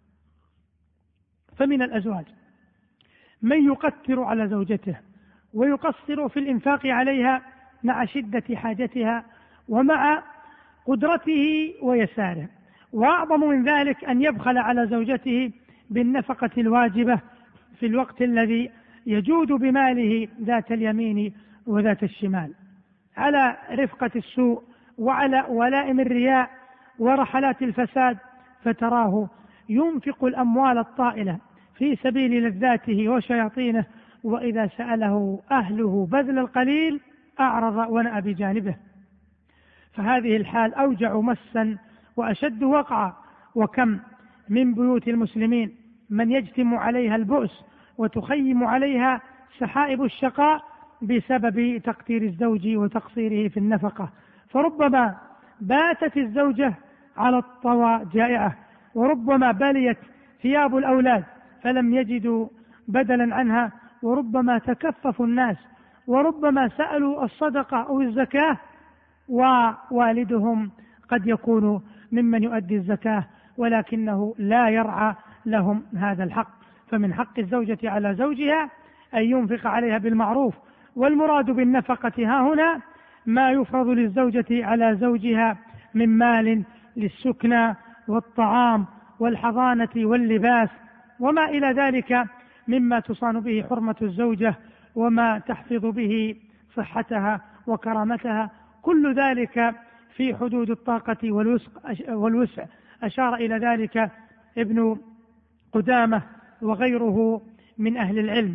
فمن الأزواج من يقتر على زوجته ويقصر في الإنفاق عليها مع شدة حاجتها ومع قدرته ويساره، وأعظم من ذلك أن يبخل على زوجته بالنفقة الواجبة في الوقت الذي يجود بماله ذات اليمين وذات الشمال، على رفقة السوء وعلى ولائم الرياء ورحلات الفساد، فتراه ينفق الأموال الطائلة في سبيل لذاته وشياطينه، وإذا سأله أهله بذل القليل أعرض ونأى بجانبه. فهذه الحال أوجع مسا وأشد وقعا، وكم من بيوت المسلمين من يجتم عليها البؤس وتخيم عليها سحائب الشقاء بسبب تقتير الزوج وتقصيره في النفقة. فربما باتت الزوجة على الطوى جائعة، وربما بليت ثياب الأولاد فلم يجدوا بدلا عنها، وربما تكففوا الناس، وربما سألوا الصدقة أو الزكاة ووالدهم قد يكون ممن يؤدي الزكاة ولكنه لا يرعى لهم هذا الحق. فمن حق الزوجة على زوجها أن ينفق عليها بالمعروف، والمراد بالنفقة ها هنا ما يفرض للزوجة على زوجها من مال للسكنى والطعام والحضانة واللباس وما إلى ذلك مما تصان به حرمة الزوجة وما تحفظ به صحتها وكرامتها، كل ذلك في حدود الطاقة والوسع. أشار إلى ذلك ابن قدامة وغيره من أهل العلم.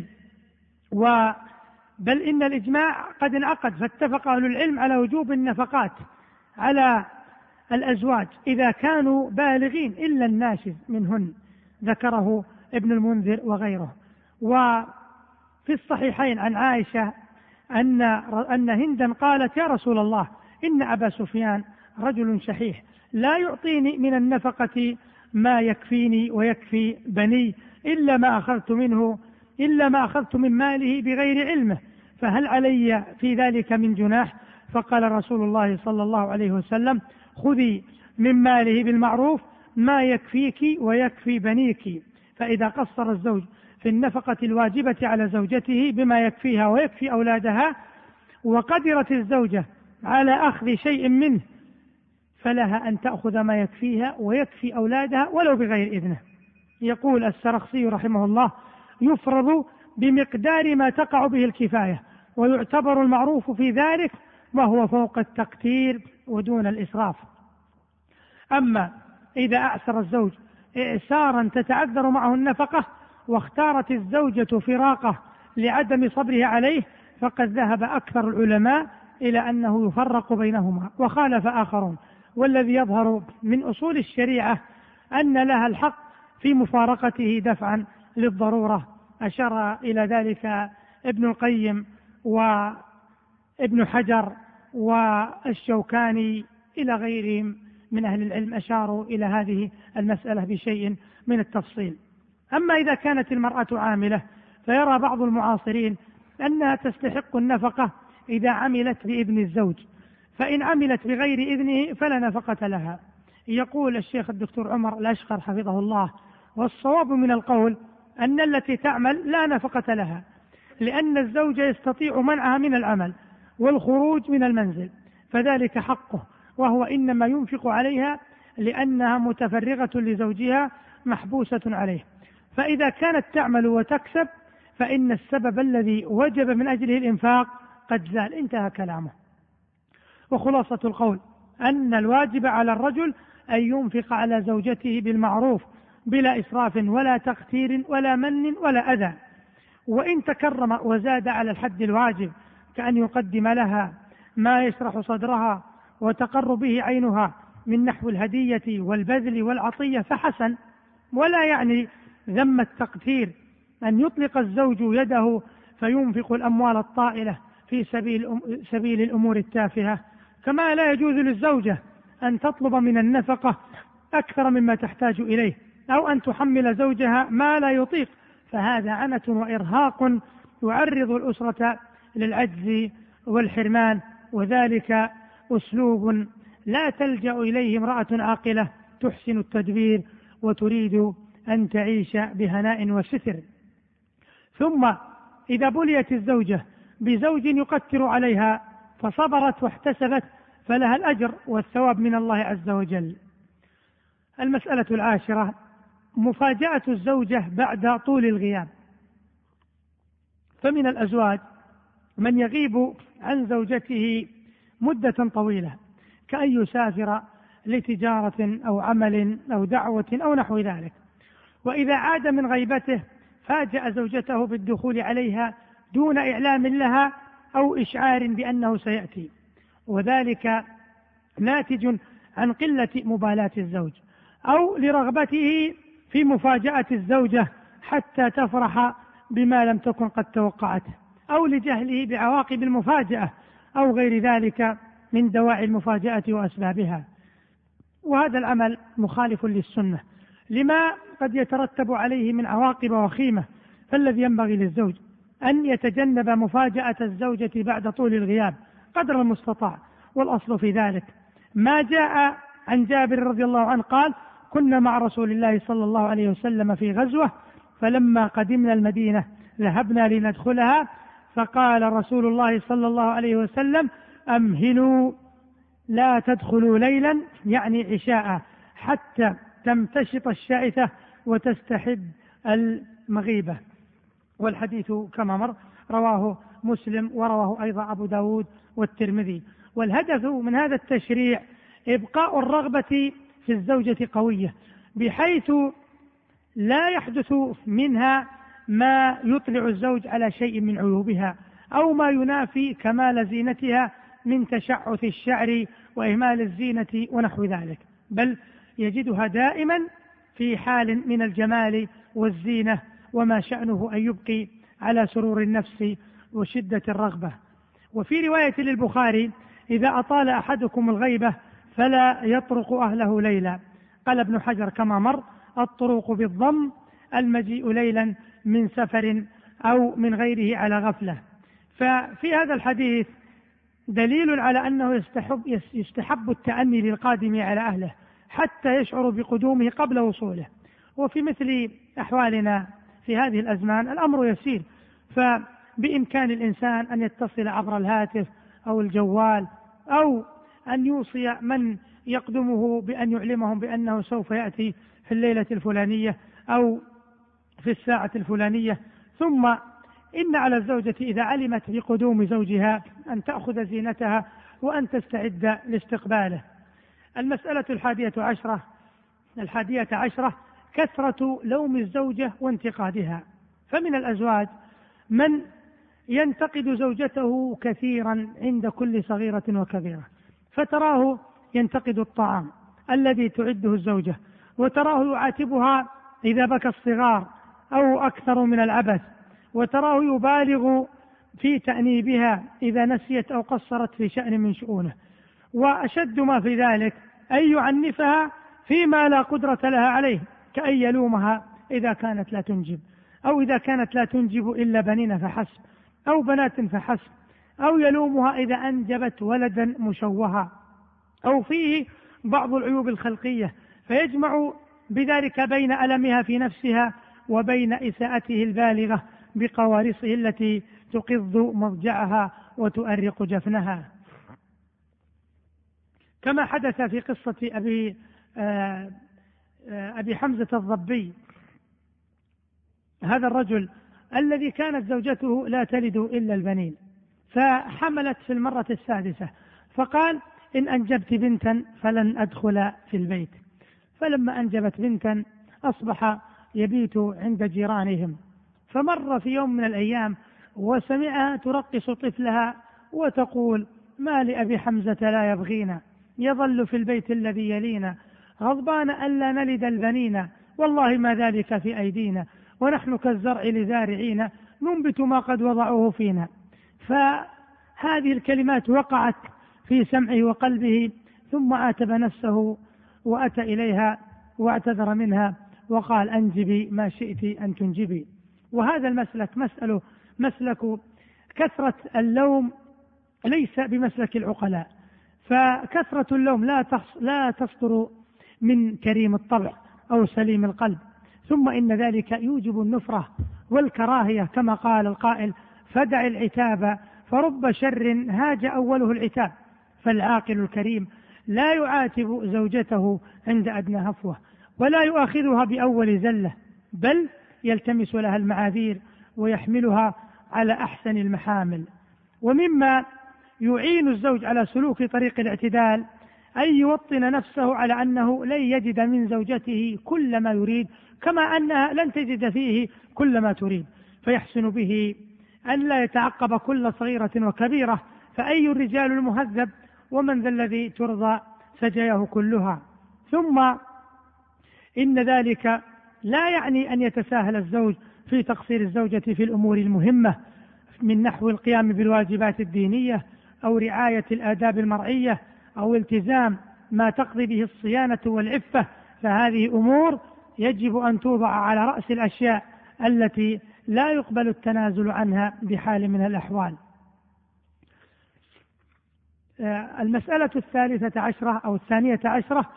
بل إن الإجماع قد انعقد، فاتفق أهل العلم على وجوب النفقات على الأزواج إذا كانوا بالغين إلا الناشز منهن، ذكره ابن المنذر وغيره. وفي الصحيحين عن عائشة أن هندا قالت: يا رسول الله، إن أبا سفيان رجل شحيح لا يعطيني من النفقة ما يكفيني ويكفي بني إلا ما أخذت من ماله بغير علمه، فهل علي في ذلك من جناح؟ فقال رسول الله صلى الله عليه وسلم: خذي من ماله بالمعروف ما يكفيك ويكفي بنيك. فإذا قصر الزوج في النفقة الواجبة على زوجته بما يكفيها ويكفي أولادها، وقدرت الزوجة على أخذ شيء منه، فلها أن تأخذ ما يكفيها ويكفي أولادها ولو بغير إذنه. يقول السرخسي رحمه الله: يفرض بمقدار ما تقع به الكفاية، ويعتبر المعروف في ذلك وهو فوق التقتير ودون الإسراف. أما إذا أعسر الزوج إعسارا تتعذر معه النفقة واختارت الزوجة فراقه لعدم صبره عليه، فقد ذهب أكثر العلماء إلى أنه يفرق بينهما، وخالف آخرون. والذي يظهر من أصول الشريعة أن لها الحق في مفارقته دفعا للضرورة. أشار إلى ذلك ابن القيم وابن حجر والشوكاني إلى غيرهم من أهل العلم، أشاروا إلى هذه المسألة بشيء من التفصيل. أما إذا كانت المرأة عاملة، فيرى بعض المعاصرين أنها تستحق النفقة إذا عملت بإذن الزوج، فإن عملت بغير إذنه فلا نفقة لها. يقول الشيخ الدكتور عمر الأشقر حفظه الله: والصواب من القول أن التي تعمل لا نفقة لها، لأن الزوج يستطيع منعها من العمل والخروج من المنزل، فذلك حقه، وهو إنما ينفق عليها لأنها متفرغة لزوجها محبوسة عليه. فإذا كانت تعمل وتكسب فإن السبب الذي وجب من أجله الإنفاق قد زال. انتهى كلامه. وخلاصة القول أن الواجب على الرجل أن ينفق على زوجته بالمعروف بلا إسراف ولا تقتير ولا من ولا أذى، وإن تكرم وزاد على الحد الواجب كأن يقدم لها ما يشرح صدرها وتقر به عينها من نحو الهدية والبذل والعطية فحسن، ولا يعني ذم التقتير أن يطلق الزوج يده فينفق الأموال الطائلة في سبيل الأمور التافهة، كما لا يجوز للزوجة أن تطلب من النفقة أكثر مما تحتاج إليه، أو أن تحمل زوجها ما لا يطيق، فهذا عنة وإرهاق يعرض الأسرة للعجز والحرمان، وذلك أسلوب لا تلجأ إليه امرأة عاقلة تحسن التدبير وتريد أن تعيش بهناء وستر. ثم إذا بليت الزوجة بزوج يقتر عليها فصبرت واحتسبت فلها الأجر والثواب من الله عز وجل. المسألة العاشرة: مفاجأة الزوجة بعد طول الغياب. فمن الأزواج من يغيب عن زوجته مدة طويلة، كأن يسافر لتجارة أو عمل أو دعوة أو نحو ذلك، وإذا عاد من غيبته فاجأ زوجته بالدخول عليها دون إعلام لها أو إشعار بأنه سيأتي، وذلك ناتج عن قلة مبالاة الزوج أو لرغبته في مفاجأة الزوجة حتى تفرح بما لم تكن قد توقعته، أو لجهله بعواقب المفاجأة أو غير ذلك من دواعي المفاجأة وأسبابها. وهذا العمل مخالف للسنة لما قد يترتب عليه من عواقب وخيمة، فالذي ينبغي للزوج أن يتجنب مفاجأة الزوجة بعد طول الغياب قدر المستطاع. والأصل في ذلك ما جاء عن جابر رضي الله عنه قال: كنا مع رسول الله صلى الله عليه وسلم في غزوة، فلما قدمنا المدينة ذهبنا لندخلها، فقال رسول الله صلى الله عليه وسلم: أمهلوا لا تدخلوا ليلا، يعني عشاء، حتى تمتشط الشائثة وتستحد المغيبة. والحديث كما مر رواه مسلم ورواه أيضا أبو داود والترمذي. والهدف من هذا التشريع إبقاء الرغبة في الزوجة قوية، بحيث لا يحدث منها ما يطلع الزوج على شيء من عيوبها أو ما ينافي كمال زينتها من تشعث الشعر وإهمال الزينة ونحو ذلك، بل يجدها دائما في حال من الجمال والزينة، وما شأنه أن يبقي على سرور النفس وشدة الرغبة. وفي رواية للبخاري: إذا أطال أحدكم الغيبة فلا يطرق أهله ليلا. قال ابن حجر كما مر: الطروق بالضم المجيء ليلا من سفر أو من غيره على غفلة. ففي هذا الحديث دليل على أنه يستحب التأني للقادم على أهله حتى يشعر بقدومه قبل وصوله. وفي مثل أحوالنا في هذه الأزمان الأمر يسير، فبإمكان الإنسان أن يتصل عبر الهاتف أو الجوال، أو أن يوصي من يقدمه بأن يعلمهم بأنه سوف يأتي في الليلة الفلانية أو في الساعة الفلانية. ثم إن على الزوجة إذا علمت بقدوم زوجها أن تأخذ زينتها وأن تستعد لاستقباله. المسألة الحادية عشرة: كثرة لوم الزوجة وانتقادها. فمن الأزواج من ينتقد زوجته كثيرا عند كل صغيرة وكبيرة، فتراه ينتقد الطعام الذي تعده الزوجة، وتراه يعاتبها إذا بكى الصغار أو أكثر من العبث، وتراه يبالغ في تأنيبها إذا نسيت أو قصرت في شأن من شؤونه. وأشد ما في ذلك أن يعنفها فيما لا قدرة لها عليه، كأن يلومها إذا كانت لا تنجب، أو إذا كانت لا تنجب إلا بنين فحسب أو بنات فحسب، أو يلومها إذا أنجبت ولدا مشوها أو فيه بعض العيوب الخلقية، فيجمع بذلك بين ألمها في نفسها وبين إساءته البالغة بقوارصه التي تقض مضجعها وتؤرق جفنها، كما حدث في قصة أبي حمزة الضبي. هذا الرجل الذي كانت زوجته لا تلد إلا البنين، فحملت في المرة السادسة، فقال إن أنجبت بنتا فلن أدخل في البيت. فلما أنجبت بنتا أصبح يبيت عند جيرانهم، فمر في يوم من الأيام وسمعها ترقص طفلها وتقول ما لأبي حمزة لا يبغينا، يظل في البيت الذي يلينا، غضبان ألا نلد البنين، والله ما ذلك في أيدينا، ونحن كالزرع لزارعين، ننبت ما قد وضعوه فينا. فهذه الكلمات وقعت في سمعه وقلبه، ثم عاتب نفسه وأتى إليها واعتذر منها وقال أنجبي ما شئت أن تنجبي. وهذا المسلك مسلك كثرة اللوم ليس بمسلك العقلاء، فكثرة اللوم لا تصدر من كريم الطبع أو سليم القلب، ثم إن ذلك يوجب النفرة والكراهية، كما قال القائل فدع العتاب فرب شر هاج أوله العتاب. فالعاقل الكريم لا يعاتب زوجته عند أدنى هفوة، ولا يؤاخذها بأول زلة، بل يلتمس لها المعاذير ويحملها على أحسن المحامل. ومما يعين الزوج على سلوك طريق الاعتدال أن يوطن نفسه على أنه لن يجد من زوجته كل ما يريد، كما أنها لن تجد فيه كل ما تريد، فيحسن به أن لا يتعقب كل صغيرة وكبيرة، فأي الرجال المهذب ومن ذا الذي ترضى سجاياه كلها. ثم إن ذلك لا يعني أن يتساهل الزوج في تقصير الزوجة في الأمور المهمة من نحو القيام بالواجبات الدينية أو رعاية الآداب المرعية أو التزام ما تقضي به الصيانة والعفة، فهذه أمور يجب أن توضع على رأس الأشياء التي لا يقبل التنازل عنها بحال من الأحوال. المسألة 13 أو 12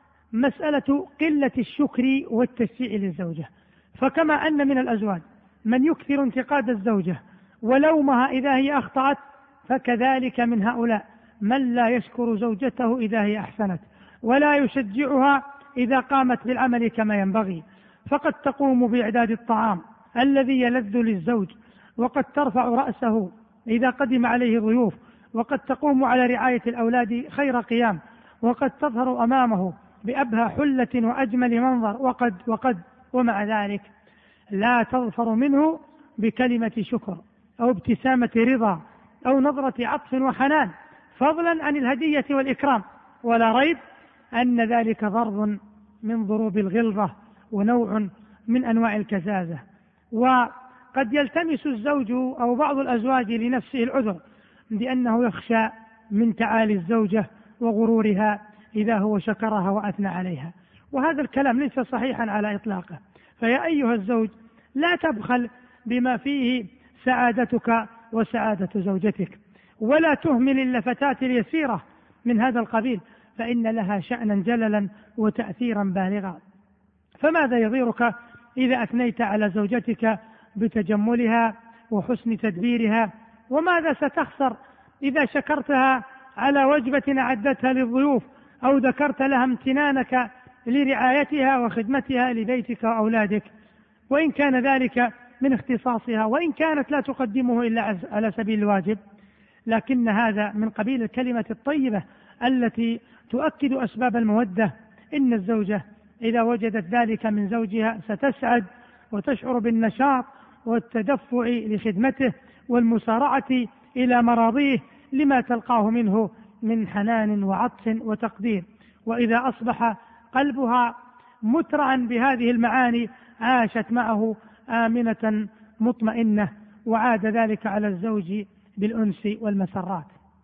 مسألة قلة الشكر والتشجيع للزوجة. فكما أن من الأزواج من يكثر انتقاد الزوجة ولومها إذا هي أخطأت، فكذلك من هؤلاء من لا يشكر زوجته إذا هي أحسنت، ولا يشجعها إذا قامت بالعمل كما ينبغي. فقد تقوم بإعداد الطعام الذي يلذ للزوج، وقد ترفع رأسه إذا قدم عليه ضيوف، وقد تقوم على رعاية الأولاد خير قيام، وقد تظهر أمامه بأبهى حلة وأجمل منظر، وقد ومع ذلك لا تظفر منه بكلمة شكر أو ابتسامة رضا أو نظرة عطف وحنان، فضلا عن الهدية والإكرام. ولا ريب أن ذلك ضرب من ضروب الغلظة ونوع من أنواع الكزازة. وقد يلتمس الزوج أو بعض الأزواج لنفسه العذر بأنه يخشى من تعالي الزوجة وغرورها إذا هو شكرها وأثنى عليها، وهذا الكلام ليس صحيحا على إطلاقه. فيا أيها الزوج لا تبخل بما فيه سعادتك وسعادة زوجتك، ولا تهمل اللفتات اليسيرة من هذا القبيل، فإن لها شأنا جللا وتأثيرا بالغا. فماذا يضيرك إذا أثنيت على زوجتك بتجملها وحسن تدبيرها؟ وماذا ستخسر إذا شكرتها على وجبة أعدتها للضيوف، أو ذكرت لها امتنانك لرعايتها وخدمتها لبيتك وأولادك، وإن كان ذلك من اختصاصها، وإن كانت لا تقدمه إلا على سبيل الواجب، لكن هذا من قبيل الكلمة الطيبة التي تؤكد أسباب المودة. إن الزوجة إذا وجدت ذلك من زوجها ستسعد وتشعر بالنشاط والتدفع لخدمته والمسارعة إلى مراضيه لما تلقاه منه من حنان وعطف وتقدير. وإذا أصبح قلبها مترعا بهذه المعاني عاشت معه آمنة مطمئنة، وعاد ذلك على الزوج بالأنس والمسرات.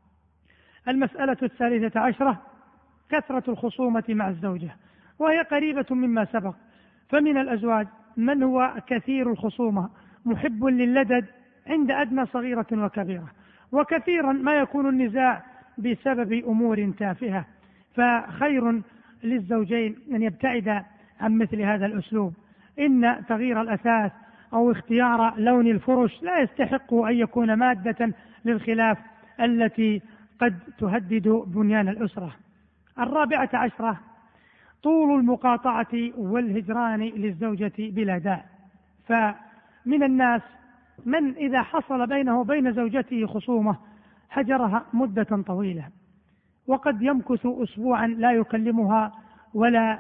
المسألة 13 كثرة الخصومة مع الزوجة، وهي قريبة مما سبق. فمن الأزواج من هو كثير الخصومة محب للدد عند أدنى صغيرة وكبيرة، وكثيرا ما يكون النزاع بسبب أمور تافهة. فخير للزوجين أن يبتعد عن مثل هذا الأسلوب. إن تغيير الأثاث أو اختيار لون الفرش لا يستحق أن يكون مادة للخلاف التي قد تهدد بنيان الأسرة. 14 طول المقاطعة والهجران للزوجة بلا داع. فمن الناس من إذا حصل بينه وبين زوجته خصومة هجرها مدة طويلة، وقد يمكث أسبوعا لا يكلمها ولا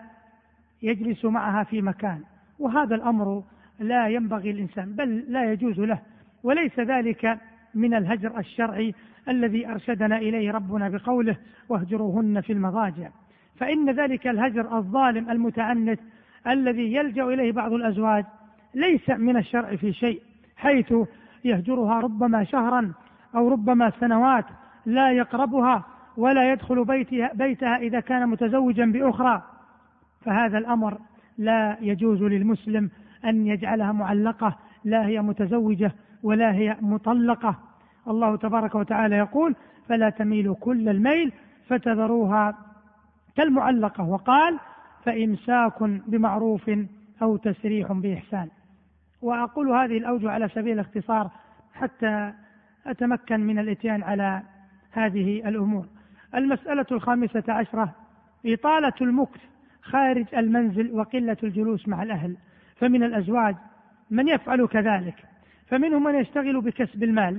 يجلس معها في مكان، وهذا الأمر لا ينبغي الإنسان، بل لا يجوز له، وليس ذلك من الهجر الشرعي الذي أرشدنا إليه ربنا بقوله واهجروهن في المضاجع. فإن ذلك الهجر الظالم المتعنت الذي يلجأ إليه بعض الأزواج ليس من الشرع في شيء، حيث يهجرها ربما شهرا أو ربما سنوات لا يقربها ولا يدخل بيتها إذا كان متزوجا بأخرى. فهذا الأمر لا يجوز للمسلم أن يجعلها معلقة، لا هي متزوجة ولا هي مطلقة. الله تبارك وتعالى يقول فلا تميلوا كل الميل فتذروها كالمعلقة، وقال فإمساك بمعروف أو تسريح بإحسان. وأقول هذه الأوجه على سبيل الاختصار حتى أتمكن من الإتيان على هذه الأمور. المسألة 15 إطالة المكث خارج المنزل وقلة الجلوس مع الأهل. فمن الأزواج من يفعل كذلك، فمنهم من يشتغل بكسب المال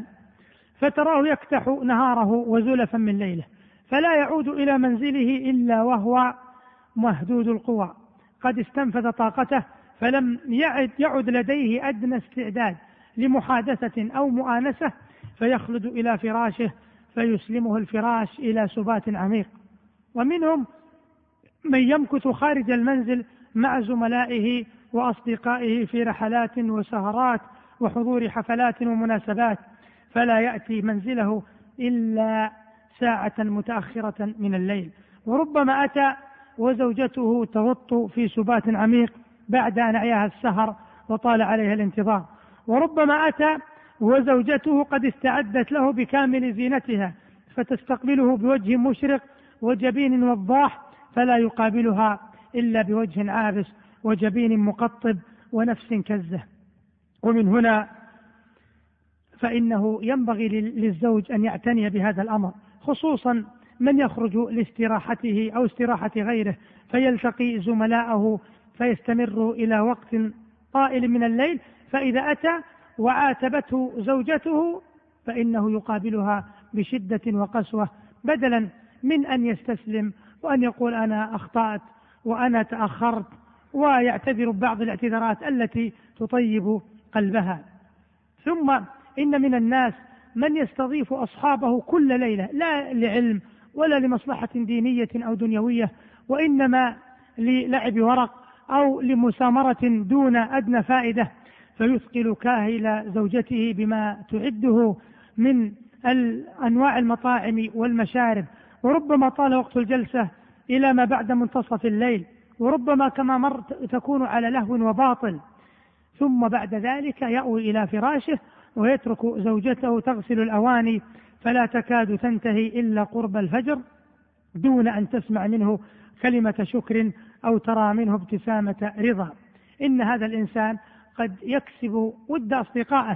فتراه يكتح نهاره وزلفا من ليله، فلا يعود إلى منزله إلا وهو مهدود القوى قد استنفذ طاقته، فلم يعد لديه أدنى استعداد لمحادثة أو مؤانسة، فيخلد إلى فراشه فيسلمه الفراش إلى سبات عميق. ومنهم من يمكث خارج المنزل مع زملائه وأصدقائه في رحلات وسهرات وحضور حفلات ومناسبات، فلا يأتي منزله إلا ساعة متأخرة من الليل، وربما أتى وزوجته تغط في سبات عميق بعد أن أعياها السهر وطال عليها الانتظار، وربما أتى وزوجته قد استعدت له بكامل زينتها فتستقبله بوجه مشرق وجبين وضاح، فلا يقابلها إلا بوجه عابس وجبين مقطب ونفس كزة. ومن هنا فإنه ينبغي للزوج أن يعتني بهذا الأمر، خصوصا من يخرج لاستراحته أو استراحة غيره فيلتقي زملاءه فيستمر إلى وقت طائل من الليل، فإذا أتى وعاتبته زوجته فإنه يقابلها بشدة وقسوة، بدلا من أن يستسلم وأن يقول أنا أخطأت وأنا تأخرت ويعتذر ببعض الاعتذارات التي تطيب قلبها. ثم إن من الناس من يستضيف أصحابه كل ليلة لا لعلم ولا لمصلحة دينية أو دنيوية، وإنما للعب ورق أو لمسامرة دون أدنى فائدة، فيثقل كاهل زوجته بما تعده من أنواع المطاعم والمشارب، وربما طال وقت الجلسة إلى ما بعد منتصف الليل، وربما كما مر تكون على لهو وباطل، ثم بعد ذلك يأوي إلى فراشه ويترك زوجته تغسل الأواني فلا تكاد تنتهي إلا قرب الفجر دون أن تسمع منه كلمة شكر أو ترى منه ابتسامة رضا. إن هذا الإنسان قد يكسب ود أصدقائه،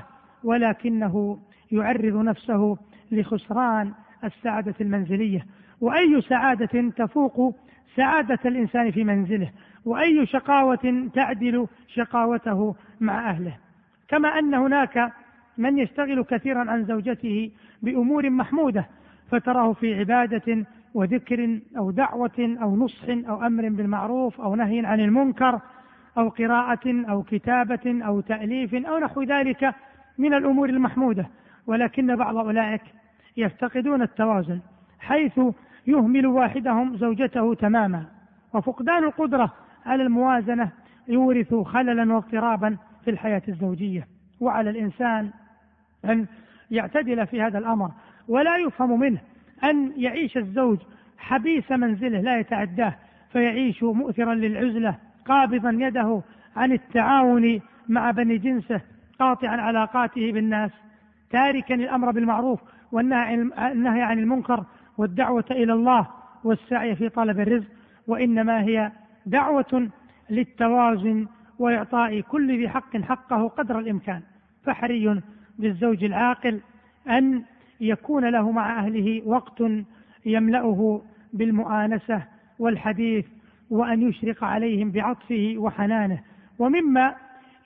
ولكنه يعرض نفسه لخسران السعادة المنزلية. وأي سعادة تفوق سعادة الإنسان في منزله، وأي شقاوة تعدل شقاوته مع أهله. كما أن هناك من يشتغل كثيرا عن زوجته بأمور محمودة، فتراه في عبادة وذكر أو دعوة أو نصح أو أمر بالمعروف أو نهي عن المنكر أو قراءة أو كتابة أو تأليف أو نحو ذلك من الأمور المحمودة، ولكن بعض أولئك يفتقدون التوازن، حيث يهمل واحدهم زوجته تماما، وفقدان القدرة على الموازنة يورث خللا واضطرابا في الحياة الزوجية. وعلى الإنسان أن يعتدل في هذا الأمر، ولا يفهم منه أن يعيش الزوج حبيس منزله لا يتعداه، فيعيش مؤثرا للعزلة قابضا يده عن التعاون مع بني جنسه، قاطعا علاقاته بالناس، تاركا الأمر بالمعروف والنهي عن المنكر والدعوة إلى الله والسعي في طلب الرزق، وإنما هي دعوة للتوازن وإعطاء كل ذي حق حقه قدر الإمكان. فحري بالزوج العاقل أن يكون له مع أهله وقت يملأه بالمؤانسة والحديث، وأن يشرق عليهم بعطفه وحنانه. ومما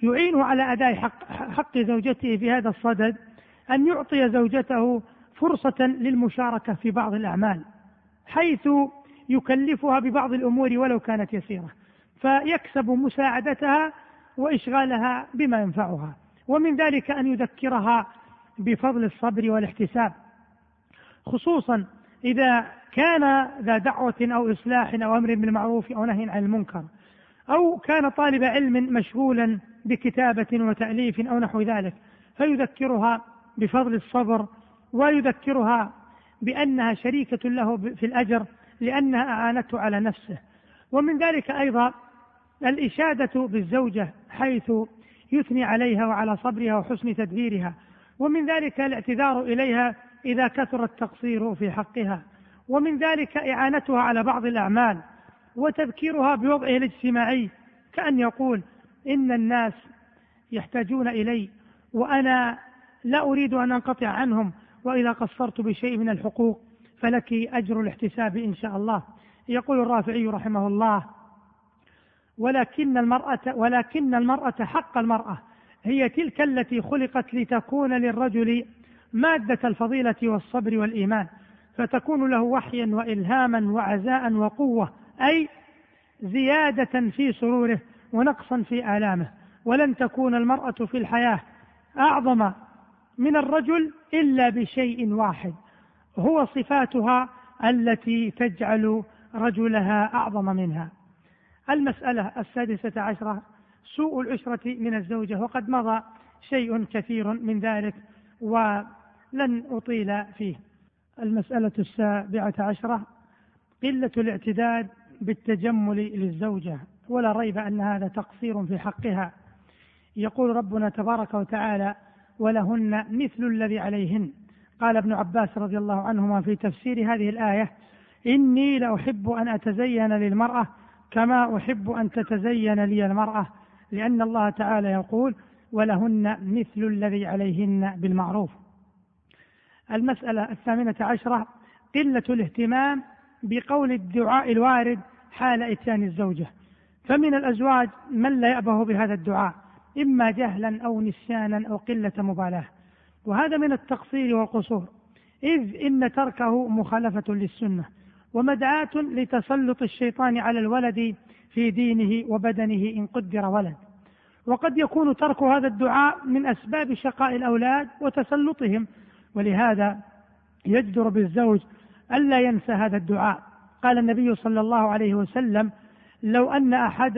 يعينه على أداء حق زوجته في هذا الصدد أن يعطي زوجته فرصة للمشاركة في بعض الأعمال، حيث يكلفها ببعض الأمور ولو كانت يسيرة، فيكسب مساعدتها وإشغالها بما ينفعها. ومن ذلك أن يذكرها بفضل الصبر والاحتساب، خصوصا إذا كان ذا دعوة أو إصلاح أو أمر بالمعروف أو نهي عن المنكر، أو كان طالب علم مشغولا بكتابة وتأليف أو نحو ذلك، فيذكرها بفضل الصبر، ويذكرها بأنها شريكة له في الأجر لأنها أعانته على نفسه. ومن ذلك أيضا الإشادة بالزوجة حيث يثني عليها وعلى صبرها وحسن تدبيرها، ومن ذلك الاعتذار إليها إذا كثر التقصير في حقها، ومن ذلك إعانتها على بعض الأعمال وتذكيرها بوضعه الاجتماعي، كأن يقول إن الناس يحتاجون إلي وأنا لا أريد أن أنقطع عنهم، وإذا قصرت بشيء من الحقوق فلك أجر الاحتساب إن شاء الله. يقول الرافعي رحمه الله: ولكن المرأة حق المرأة هي تلك التي خلقت لتكون للرجل مادة الفضيلة والصبر والإيمان، فتكون له وحيا وإلهاما وعزاء وقوة، أي زيادة في سروره ونقصا في آلامه. ولن تكون المرأة في الحياة أعظم من الرجل إلا بشيء واحد، هو صفاتها التي تجعل رجلها أعظم منها. المسألة 16 سوء العشرة من الزوجة، وقد مضى شيء كثير من ذلك ولن أطيل فيه. المسألة 17 قلة الاعتداد بالتجمل للزوجة، ولا ريب أن هذا تقصير في حقها. يقول ربنا تبارك وتعالى: ولهن مثل الذي عليهن. قال ابن عباس رضي الله عنهما في تفسير هذه الآية: إني لأحب أن أتزين للمرأة كما أحب أن تتزين لي المرأة، لأن الله تعالى يقول: ولهن مثل الذي عليهن بالمعروف. المسألة 18 قلة الاهتمام بقول الدعاء الوارد حال إتيان الزوجة، فمن الأزواج من لا يأبه بهذا الدعاء، إما جهلا أو نسيانا أو قلة مبالاة، وهذا من التقصير والقصور، إذ إن تركه مخالفة للسنة ومدعاة لتسلط الشيطان على الولد في دينه وبدنه إن قدر ولد. وقد يكون ترك هذا الدعاء من أسباب شقاء الأولاد وتسلطهم، ولهذا يجدر بالزوج ألا ينسى هذا الدعاء. قال النبي صلى الله عليه وسلم: لو أن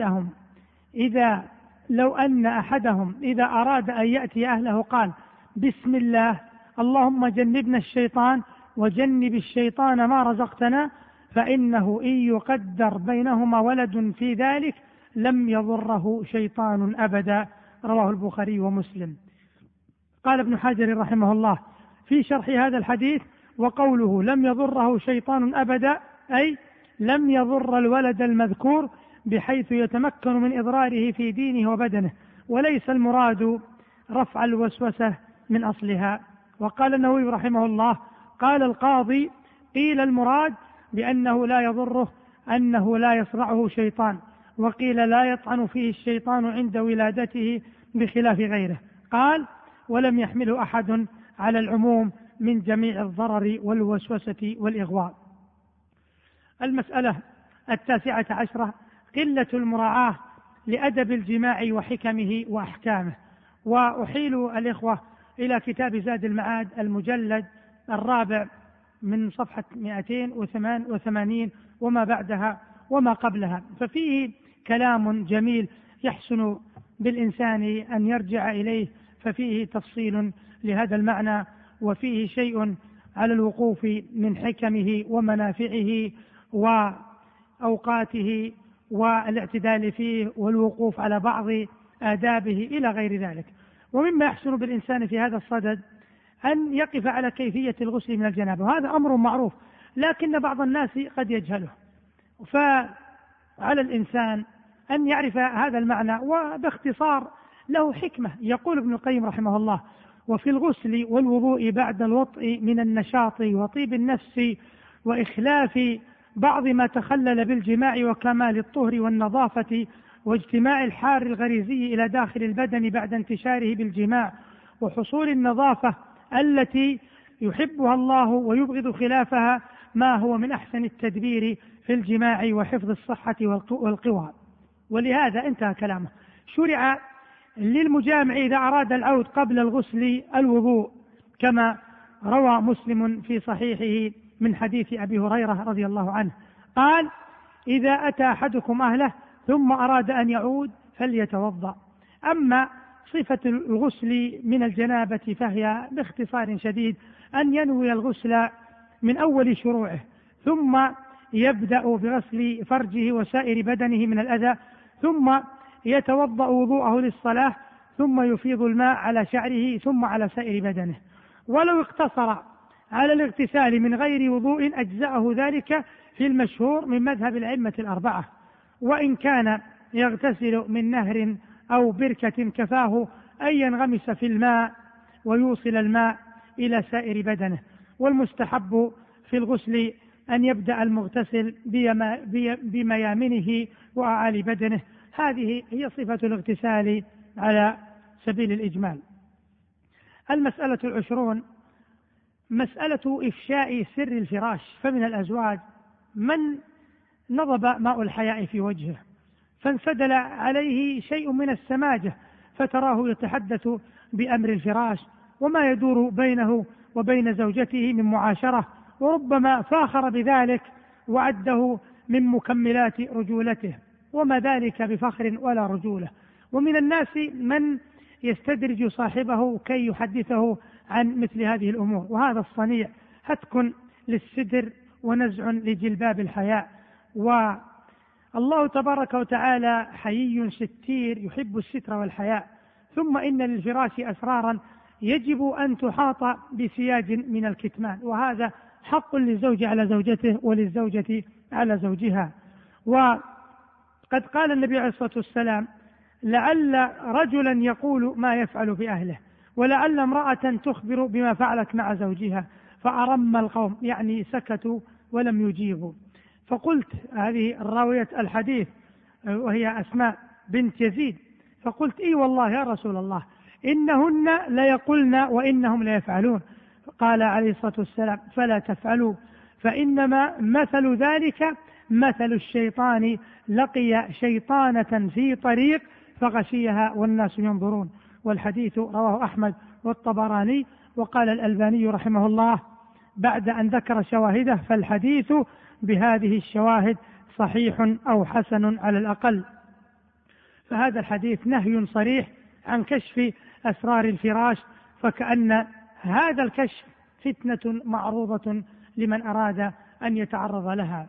أحدهم إذا أراد أن يأتي أهله قال: بسم الله اللهم جنبنا الشيطان وجنب الشيطان ما رزقتنا، فإنه إن يقدر بينهما ولد في ذلك لم يضره شيطان أبدا. رواه البخاري ومسلم. قال ابن حجر رحمه الله في شرح هذا الحديث: وقوله لم يضره شيطان أبدا أي لم يضر الولد المذكور بحيث يتمكن من إضراره في دينه وبدنه، وليس المراد رفع الوسوسة من أصلها. وقال النووي رحمه الله: قال القاضي: قيل المراد بأنه لا يضره أنه لا يصرعه شيطان، وقيل لا يطعن فيه الشيطان عند ولادته بخلاف غيره. قال: ولم يحمله أحد على العموم من جميع الضرر والوسوسة والإغواء. المسألة 19 قلة المراعاة لأدب الجماع وحكمه وأحكامه. وأحيل الإخوة إلى كتاب زاد المعاد المجلد 4 من صفحة 288 وما بعدها وما قبلها، ففيه كلام جميل يحسن بالإنسان أن يرجع إليه، ففيه تفصيل لهذا المعنى، وفيه شيء على الوقوف من حكمه ومنافعه وأوقاته والاعتدال فيه والوقوف على بعض آدابه إلى غير ذلك. ومما يحسن بالإنسان في هذا الصدد أن يقف على كيفية الغسل من الجنابة، وهذا أمر معروف لكن بعض الناس قد يجهله، فعلى الإنسان أن يعرف هذا المعنى، وباختصار له حكمة. يقول ابن القيم رحمه الله: وفي الغسل والوضوء بعد الوطء من النشاط وطيب النفس وإخلاف بعض ما تخلل بالجماع وكمال الطهر والنظافة واجتماع الحار الغريزي إلى داخل البدن بعد انتشاره بالجماع، وحصول النظافة التي يحبها الله ويبغض خلافها، ما هو من أحسن التدبير في الجماع وحفظ الصحة والقوى. ولهذا انتهى كلامه. شرع للمجامع إذا أراد العود قبل الغسل الوضوء، كما روى مسلم في صحيحه من حديث أبي هريرة رضي الله عنه قال: إذا أتى أحدكم أهله ثم أراد أن يعود فليتوضأ. أما صفة الغسل من الجنابة فهي باختصار شديد أن ينوي الغسل من أول شروعه، ثم يبدأ بغسل فرجه وسائر بدنه من الأذى، ثم يتوضأ وضوءه للصلاة، ثم يفيض الماء على شعره ثم على سائر بدنه. ولو اقتصر على الاغتسال من غير وضوء أجزأه ذلك في المشهور من مذهب الأئمة الأربعة، وإن كان يغتسل من نهر أو بركة كفاه أن ينغمس في الماء ويوصل الماء إلى سائر بدنه. والمستحب في الغسل أن يبدأ المغتسل بميامنه وأعالي بدنه. هذه هي صفة الاغتسال على سبيل الإجمال. المسألة 20 مسألة إفشاء سر الفراش. فمن الأزواج من نضب ماء الحياء في وجهه فانسدل عليه شيء من السماجة، فتراه يتحدث بأمر الفراش وما يدور بينه وبين زوجته من معاشرة، وربما فاخر بذلك وعده من مكملات رجولته، وما ذلك بفخر ولا رجولة. ومن الناس من يستدرج صاحبه كي يحدثه عن مثل هذه الأمور، وهذا الصنيع هتك للستر ونزع لجلباب الحياء. والله تبارك وتعالى حيي ستير يحب الستر والحياء. ثم إن للفراش أسرارا يجب أن تحاط بسياج من الكتمان، وهذا حق للزوج على زوجته وللزوجة على زوجها. وقد قال النبي عليه الصلاة والسلام: لعل رجلا يقول ما يفعل بأهله، ولعل امرأة تخبر بما فعلت مع زوجها، فأرم القوم، يعني سكتوا ولم يجيبوا. فقلت، هذه الراوية الحديث وهي أسماء بنت يزيد، فقلت: إي والله يا رسول الله إنهن ليقولن وإنهم ليفعلون. قال عليه الصلاة والسلام: فلا تفعلوا، فإنما مثل ذلك مثل الشيطان لقي شيطانة في طريق فغشيها والناس ينظرون. والحديث رواه أحمد والطبراني. وقال الألباني رحمه الله بعد أن ذكر شواهده: فالحديث بهذه الشواهد صحيح أو حسن على الأقل. فهذا الحديث نهي صريح عن كشف أسرار الفراش، فكأن هذا الكشف فتنة معروضة لمن أراد أن يتعرض لها.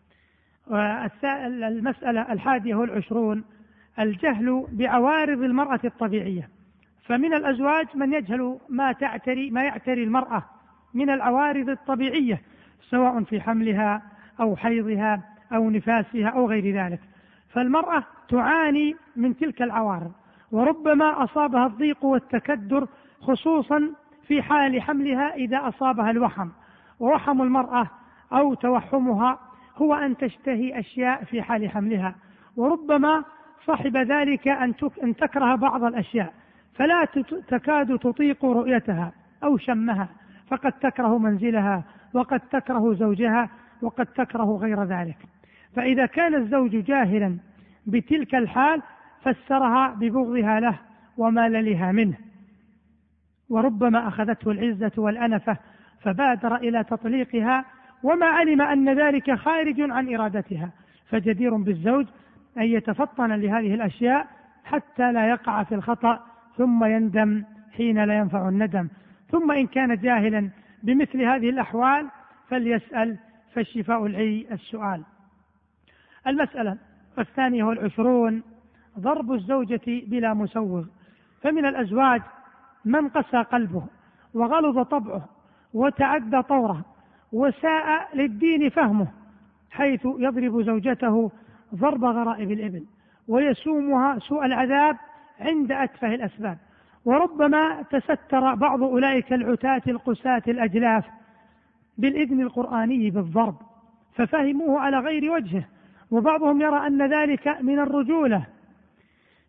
المسألة 21 الجهل بعوارض المرأة الطبيعية. فمن الأزواج من يجهل ما يعتري المرأة من العوارض الطبيعية، سواء في حملها أو حيضها أو نفاسها أو غير ذلك. فالمرأة تعاني من تلك العوارض، وربما أصابها الضيق والتكدر، خصوصا في حال حملها إذا أصابها الوحم. ووحم المرأة أو توحمها هو أن تشتهي أشياء في حال حملها، وربما صاحب ذلك أن تكره بعض الأشياء فلا تكاد تطيق رؤيتها أو شمها، فقد تكره منزلها وقد تكره زوجها وقد تكره غير ذلك. فإذا كان الزوج جاهلا بتلك الحال فسرها ببغضها له ومللها منه، وربما أخذته العزة والأنفة فبادر إلى تطليقها وما علم أن ذلك خارج عن إرادتها. فجدير بالزوج أن يتفطن لهذه الأشياء حتى لا يقع في الخطأ ثم يندم حين لا ينفع الندم. ثم إن كان جاهلا بمثل هذه الأحوال فليسأل، فالشفاء العي السؤال. المسألة 22 ضرب الزوجة بلا مسوغ. فمن الأزواج من قسى قلبه وغلظ طبعه وتعدى طوره وساء للدين فهمه، حيث يضرب زوجته ضرب غرائب الإبل ويسومها سوء العذاب عند أتفه الأسباب. وربما تستر بعض أولئك العتاة القساة الأجلاف بالإذن القرآني بالضرب ففهموه على غير وجهه، وبعضهم يرى أن ذلك من الرجولة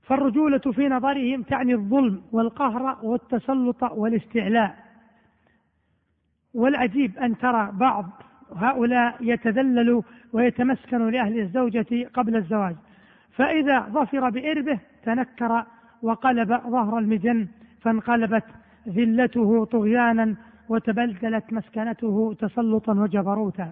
فالرجولة في نظرهم تعني الظلم والقهر والتسلط والاستعلاء. والعجيب أن ترى بعض هؤلاء يتذلل ويتمسكن لأهل الزوجة قبل الزواج، فإذا ظفر بإربه تنكر وقلب ظهر المجن، فانقلبت ذلته طغيانا وتبدلت مسكنته تسلطا وجبروتا،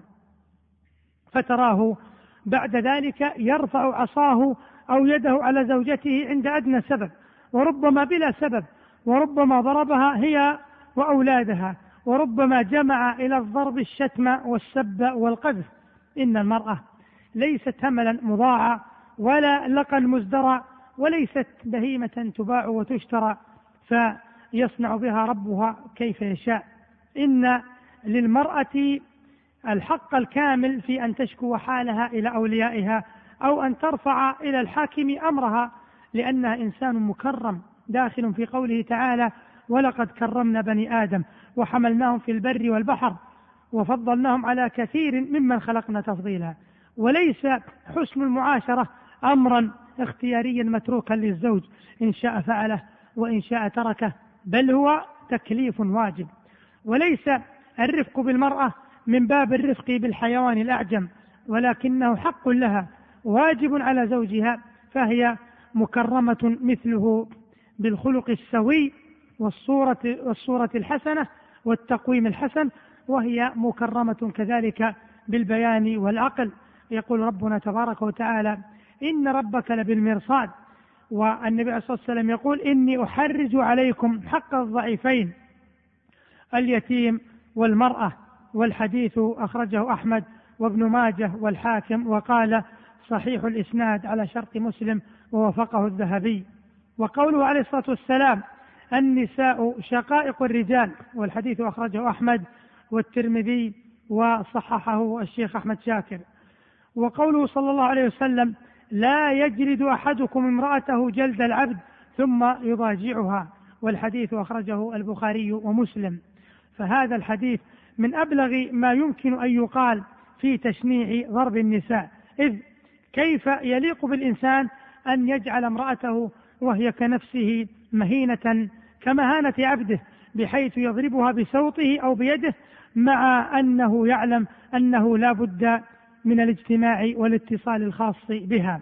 فتراه بعد ذلك يرفع عصاه أو يده على زوجته عند أدنى سبب، وربما بلا سبب، وربما ضربها هي وأولادها، وربما جمع إلى الضرب الشتم والسب والقذف. إن المرأة ليست هملا مضاعا ولا لقا مزدرى، وليست بهيمة تباع وتشترى فيصنع بها ربها كيف يشاء. إن للمرأة الحق الكامل في أن تشكو حالها إلى أوليائها أو أن ترفع إلى الحاكم أمرها، لأنها إنسان مكرم داخل في قوله تعالى: ولقد كرمنا بني آدم وحملناهم في البر والبحر وفضلناهم على كثير ممن خلقنا تفضيلا. وليس حسن المعاشرة أمرا اختياريا متروكا للزوج، إن شاء فعله وإن شاء تركه، بل هو تكليف واجب. وليس الرفق بالمرأة من باب الرفق بالحيوان الأعجم، ولكنه حق لها واجب على زوجها، فهي مكرمة مثله بالخلق السوي والصورة الحسنة والتقويم الحسن، وهي مكرمة كذلك بالبيان والعقل. يقول ربنا تبارك وتعالى: إن ربك لبالمرصاد. والنبي عليه الصلاة والسلام يقول: إني أحرج عليكم حق الضعيفين اليتيم والمرأة. والحديث أخرجه أحمد وابن ماجه والحاكم، وقال: صحيح الإسناد على شرط مسلم ووافقه الذهبي. وقوله عليه الصلاة والسلام: النساء شقائق الرجال، والحديث أخرجه أحمد والترمذي وصححه الشيخ أحمد شاكر. وقوله صلى الله عليه وسلم: لا يجلد أحدكم امرأته جلد العبد ثم يضاجعها، والحديث أخرجه البخاري ومسلم. فهذا الحديث من أبلغ ما يمكن أن يقال في تشنيع ضرب النساء، إذ كيف يليق بالإنسان أن يجعل امرأته وهي كنفسه مهينة كمهانة عبده، بحيث يضربها بصوته أو بيده، مع أنه يعلم أنه لا بد من الاجتماع والاتصال الخاص بها.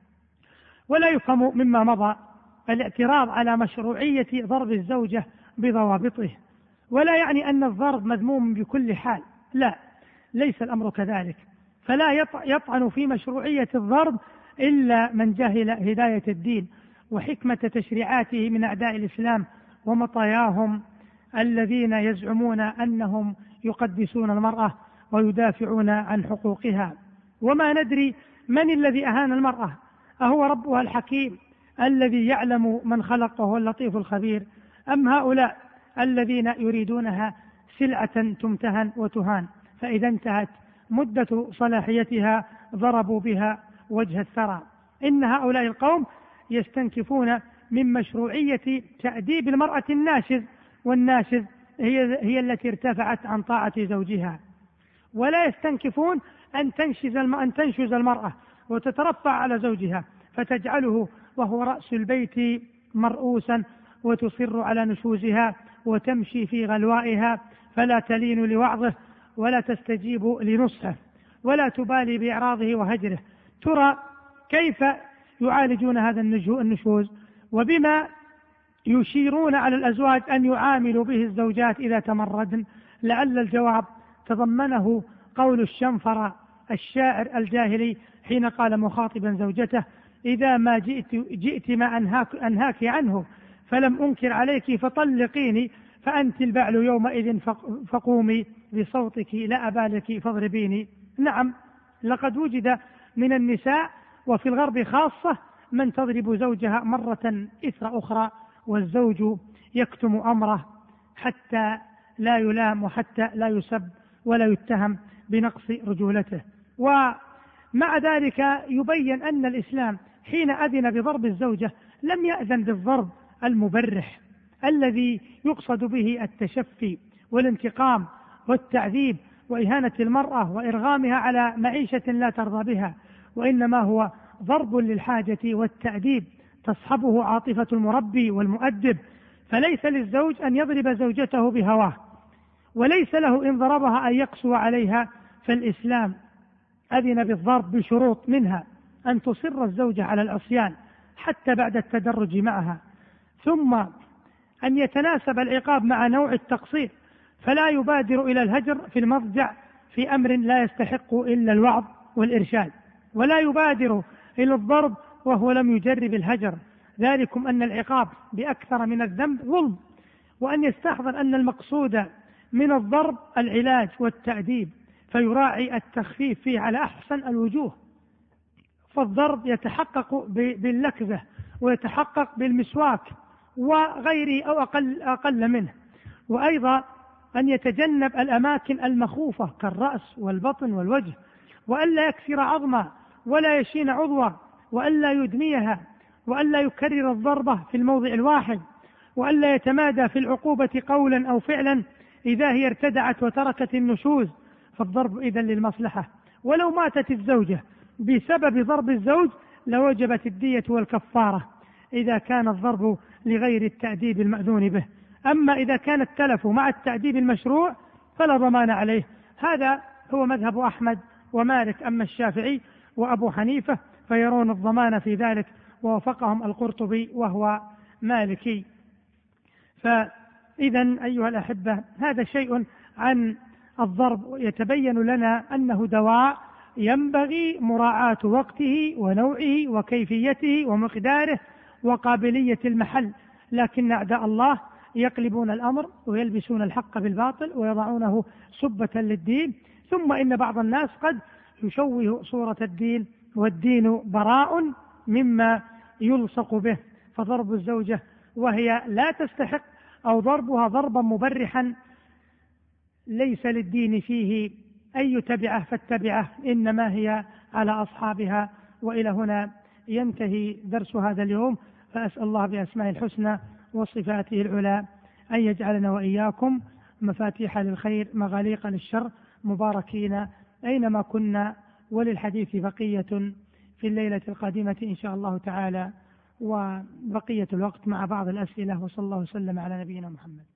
ولا يفهم مما مضى الاعتراض على مشروعية ضرب الزوجة بضوابطه، ولا يعني أن الضرب مذموم بكل حال، لا، ليس الأمر كذلك. فلا يطعن في مشروعية الضرب إلا من جهل هداية الدين وحكمة تشريعاته من أعداء الإسلام ومطاياهم الذين يزعمون أنهم يقدسون المرأة ويدافعون عن حقوقها. وما ندري من الذي أهان المرأة، أهو ربها الحكيم الذي يعلم من خلقه وهو اللطيف الخبير، أم هؤلاء الذين يريدونها سلعة تمتهن وتهان، فإذا انتهت مدة صلاحيتها ضربوا بها وجه الثرى. إن هؤلاء القوم يستنكفون من مشروعية تأديب المرأة الناشز، والناشز هي التي ارتفعت عن طاعة زوجها، ولا يستنكفون أن تنشز المرأة وتترفع على زوجها فتجعله وهو رأس البيت مرؤوسا، وتصر على نشوزها وتمشي في غلوائها، فلا تلين لوعظه ولا تستجيب لنصحه ولا تبالي بإعراضه وهجره. ترى كيف يعالجون هذا النشوز، وبما يشيرون على الأزواج أن يعاملوا به الزوجات إذا تمردن. لعل الجواب تضمنه قول الشنفر الشاعر الجاهلي حين قال مخاطبا زوجته: إذا ما جئت ما أنهاك عنه فلم أنكر عليك فطلقيني، فأنت البعل يومئذ فقومي بصوتك لا أبالك فاضربيني. نعم، لقد وجد من النساء وفي الغرب خاصة من تضرب زوجها مرة إثر أخرى، والزوج يكتم أمره حتى لا يلام وحتى لا يسب ولا يتهم بنقص رجولته. ومع ذلك يبين أن الإسلام حين أذن بضرب الزوجة لم يأذن بالضرب المبرح الذي يقصد به التشفي والانتقام والتعذيب وإهانة المرأة وإرغامها على معيشة لا ترضى بها، وإنما هو ضرب للحاجة والتأديب تصحبه عاطفة المربي والمؤدب، فليس للزوج أن يضرب زوجته بهواه، وليس له إن ضربها أن يقسو عليها، فالإسلام أذن بالضرب بشروط، منها أن تصر الزوجة على العصيان حتى بعد التدرج معها، ثم أن يتناسب العقاب مع نوع التقصير، فلا يبادر إلى الهجر في المضجع في أمر لا يستحق إلا الوعظ والإرشاد، ولا يبادر إلى الضرب وهو لم يجرب الهجر، ذلكم أن العقاب بأكثر من الذنب ظلم، وأن يستحضر أن المقصود من الضرب العلاج والتأديب، فيراعي التخفيف فيه على أحسن الوجوه، فالضرب يتحقق باللكزة، ويتحقق بالمسواك وغيره أو أقل منه، وأيضا أن يتجنب الأماكن المخوفة كالرأس والبطن والوجه، وألا يكسر عظما ولا يشين عضوا، وألا يدميها، وألا يكرر الضربة في الموضع الواحد، وألا يتمادى في العقوبة قولا أو فعلا إذا هي ارتدعت وتركت النشوز، فالضرب إذن للمصلحة. ولو ماتت الزوجة بسبب ضرب الزوج لوجبت الدية والكفارة إذا كان الضرب لغير التأديب المأذون به، أما إذا كان التلف مع التأديب المشروع فلا ضمان عليه. هذا هو مذهب أحمد ومالك. أما الشافعي وأبو حنيفة فيرون الضمان في ذلك، ووافقهم القرطبي وهو مالكي. فإذا أيها الأحبة هذا شيء عن الضرب، يتبين لنا أنه دواء ينبغي مراعاة وقته ونوعه وكيفيته ومقداره وقابلية المحل، لكن أعداء الله يقلبون الأمر ويلبسون الحق بالباطل ويضعونه سبة للدين، ثم إن بعض الناس قد يشوه صورة الدين، والدين براء مما يلصق به، فضرب الزوجة وهي لا تستحق أو ضربها ضربا مبرحا ليس للدين فيه أي تبعه فاتبعه، إنما هي على أصحابها. وإلى هنا ينتهي درس هذا اليوم، فأسأل الله بأسماء الحسنى وصفاته العلى أن يجعلنا وإياكم مفاتيح للخير مغاليق للشر، مباركين أينما كنا، وللحديث بقية في الليلة القادمة إن شاء الله تعالى، وبقية الوقت مع بعض الأسئلة. وصلى الله وسلم على نبينا محمد.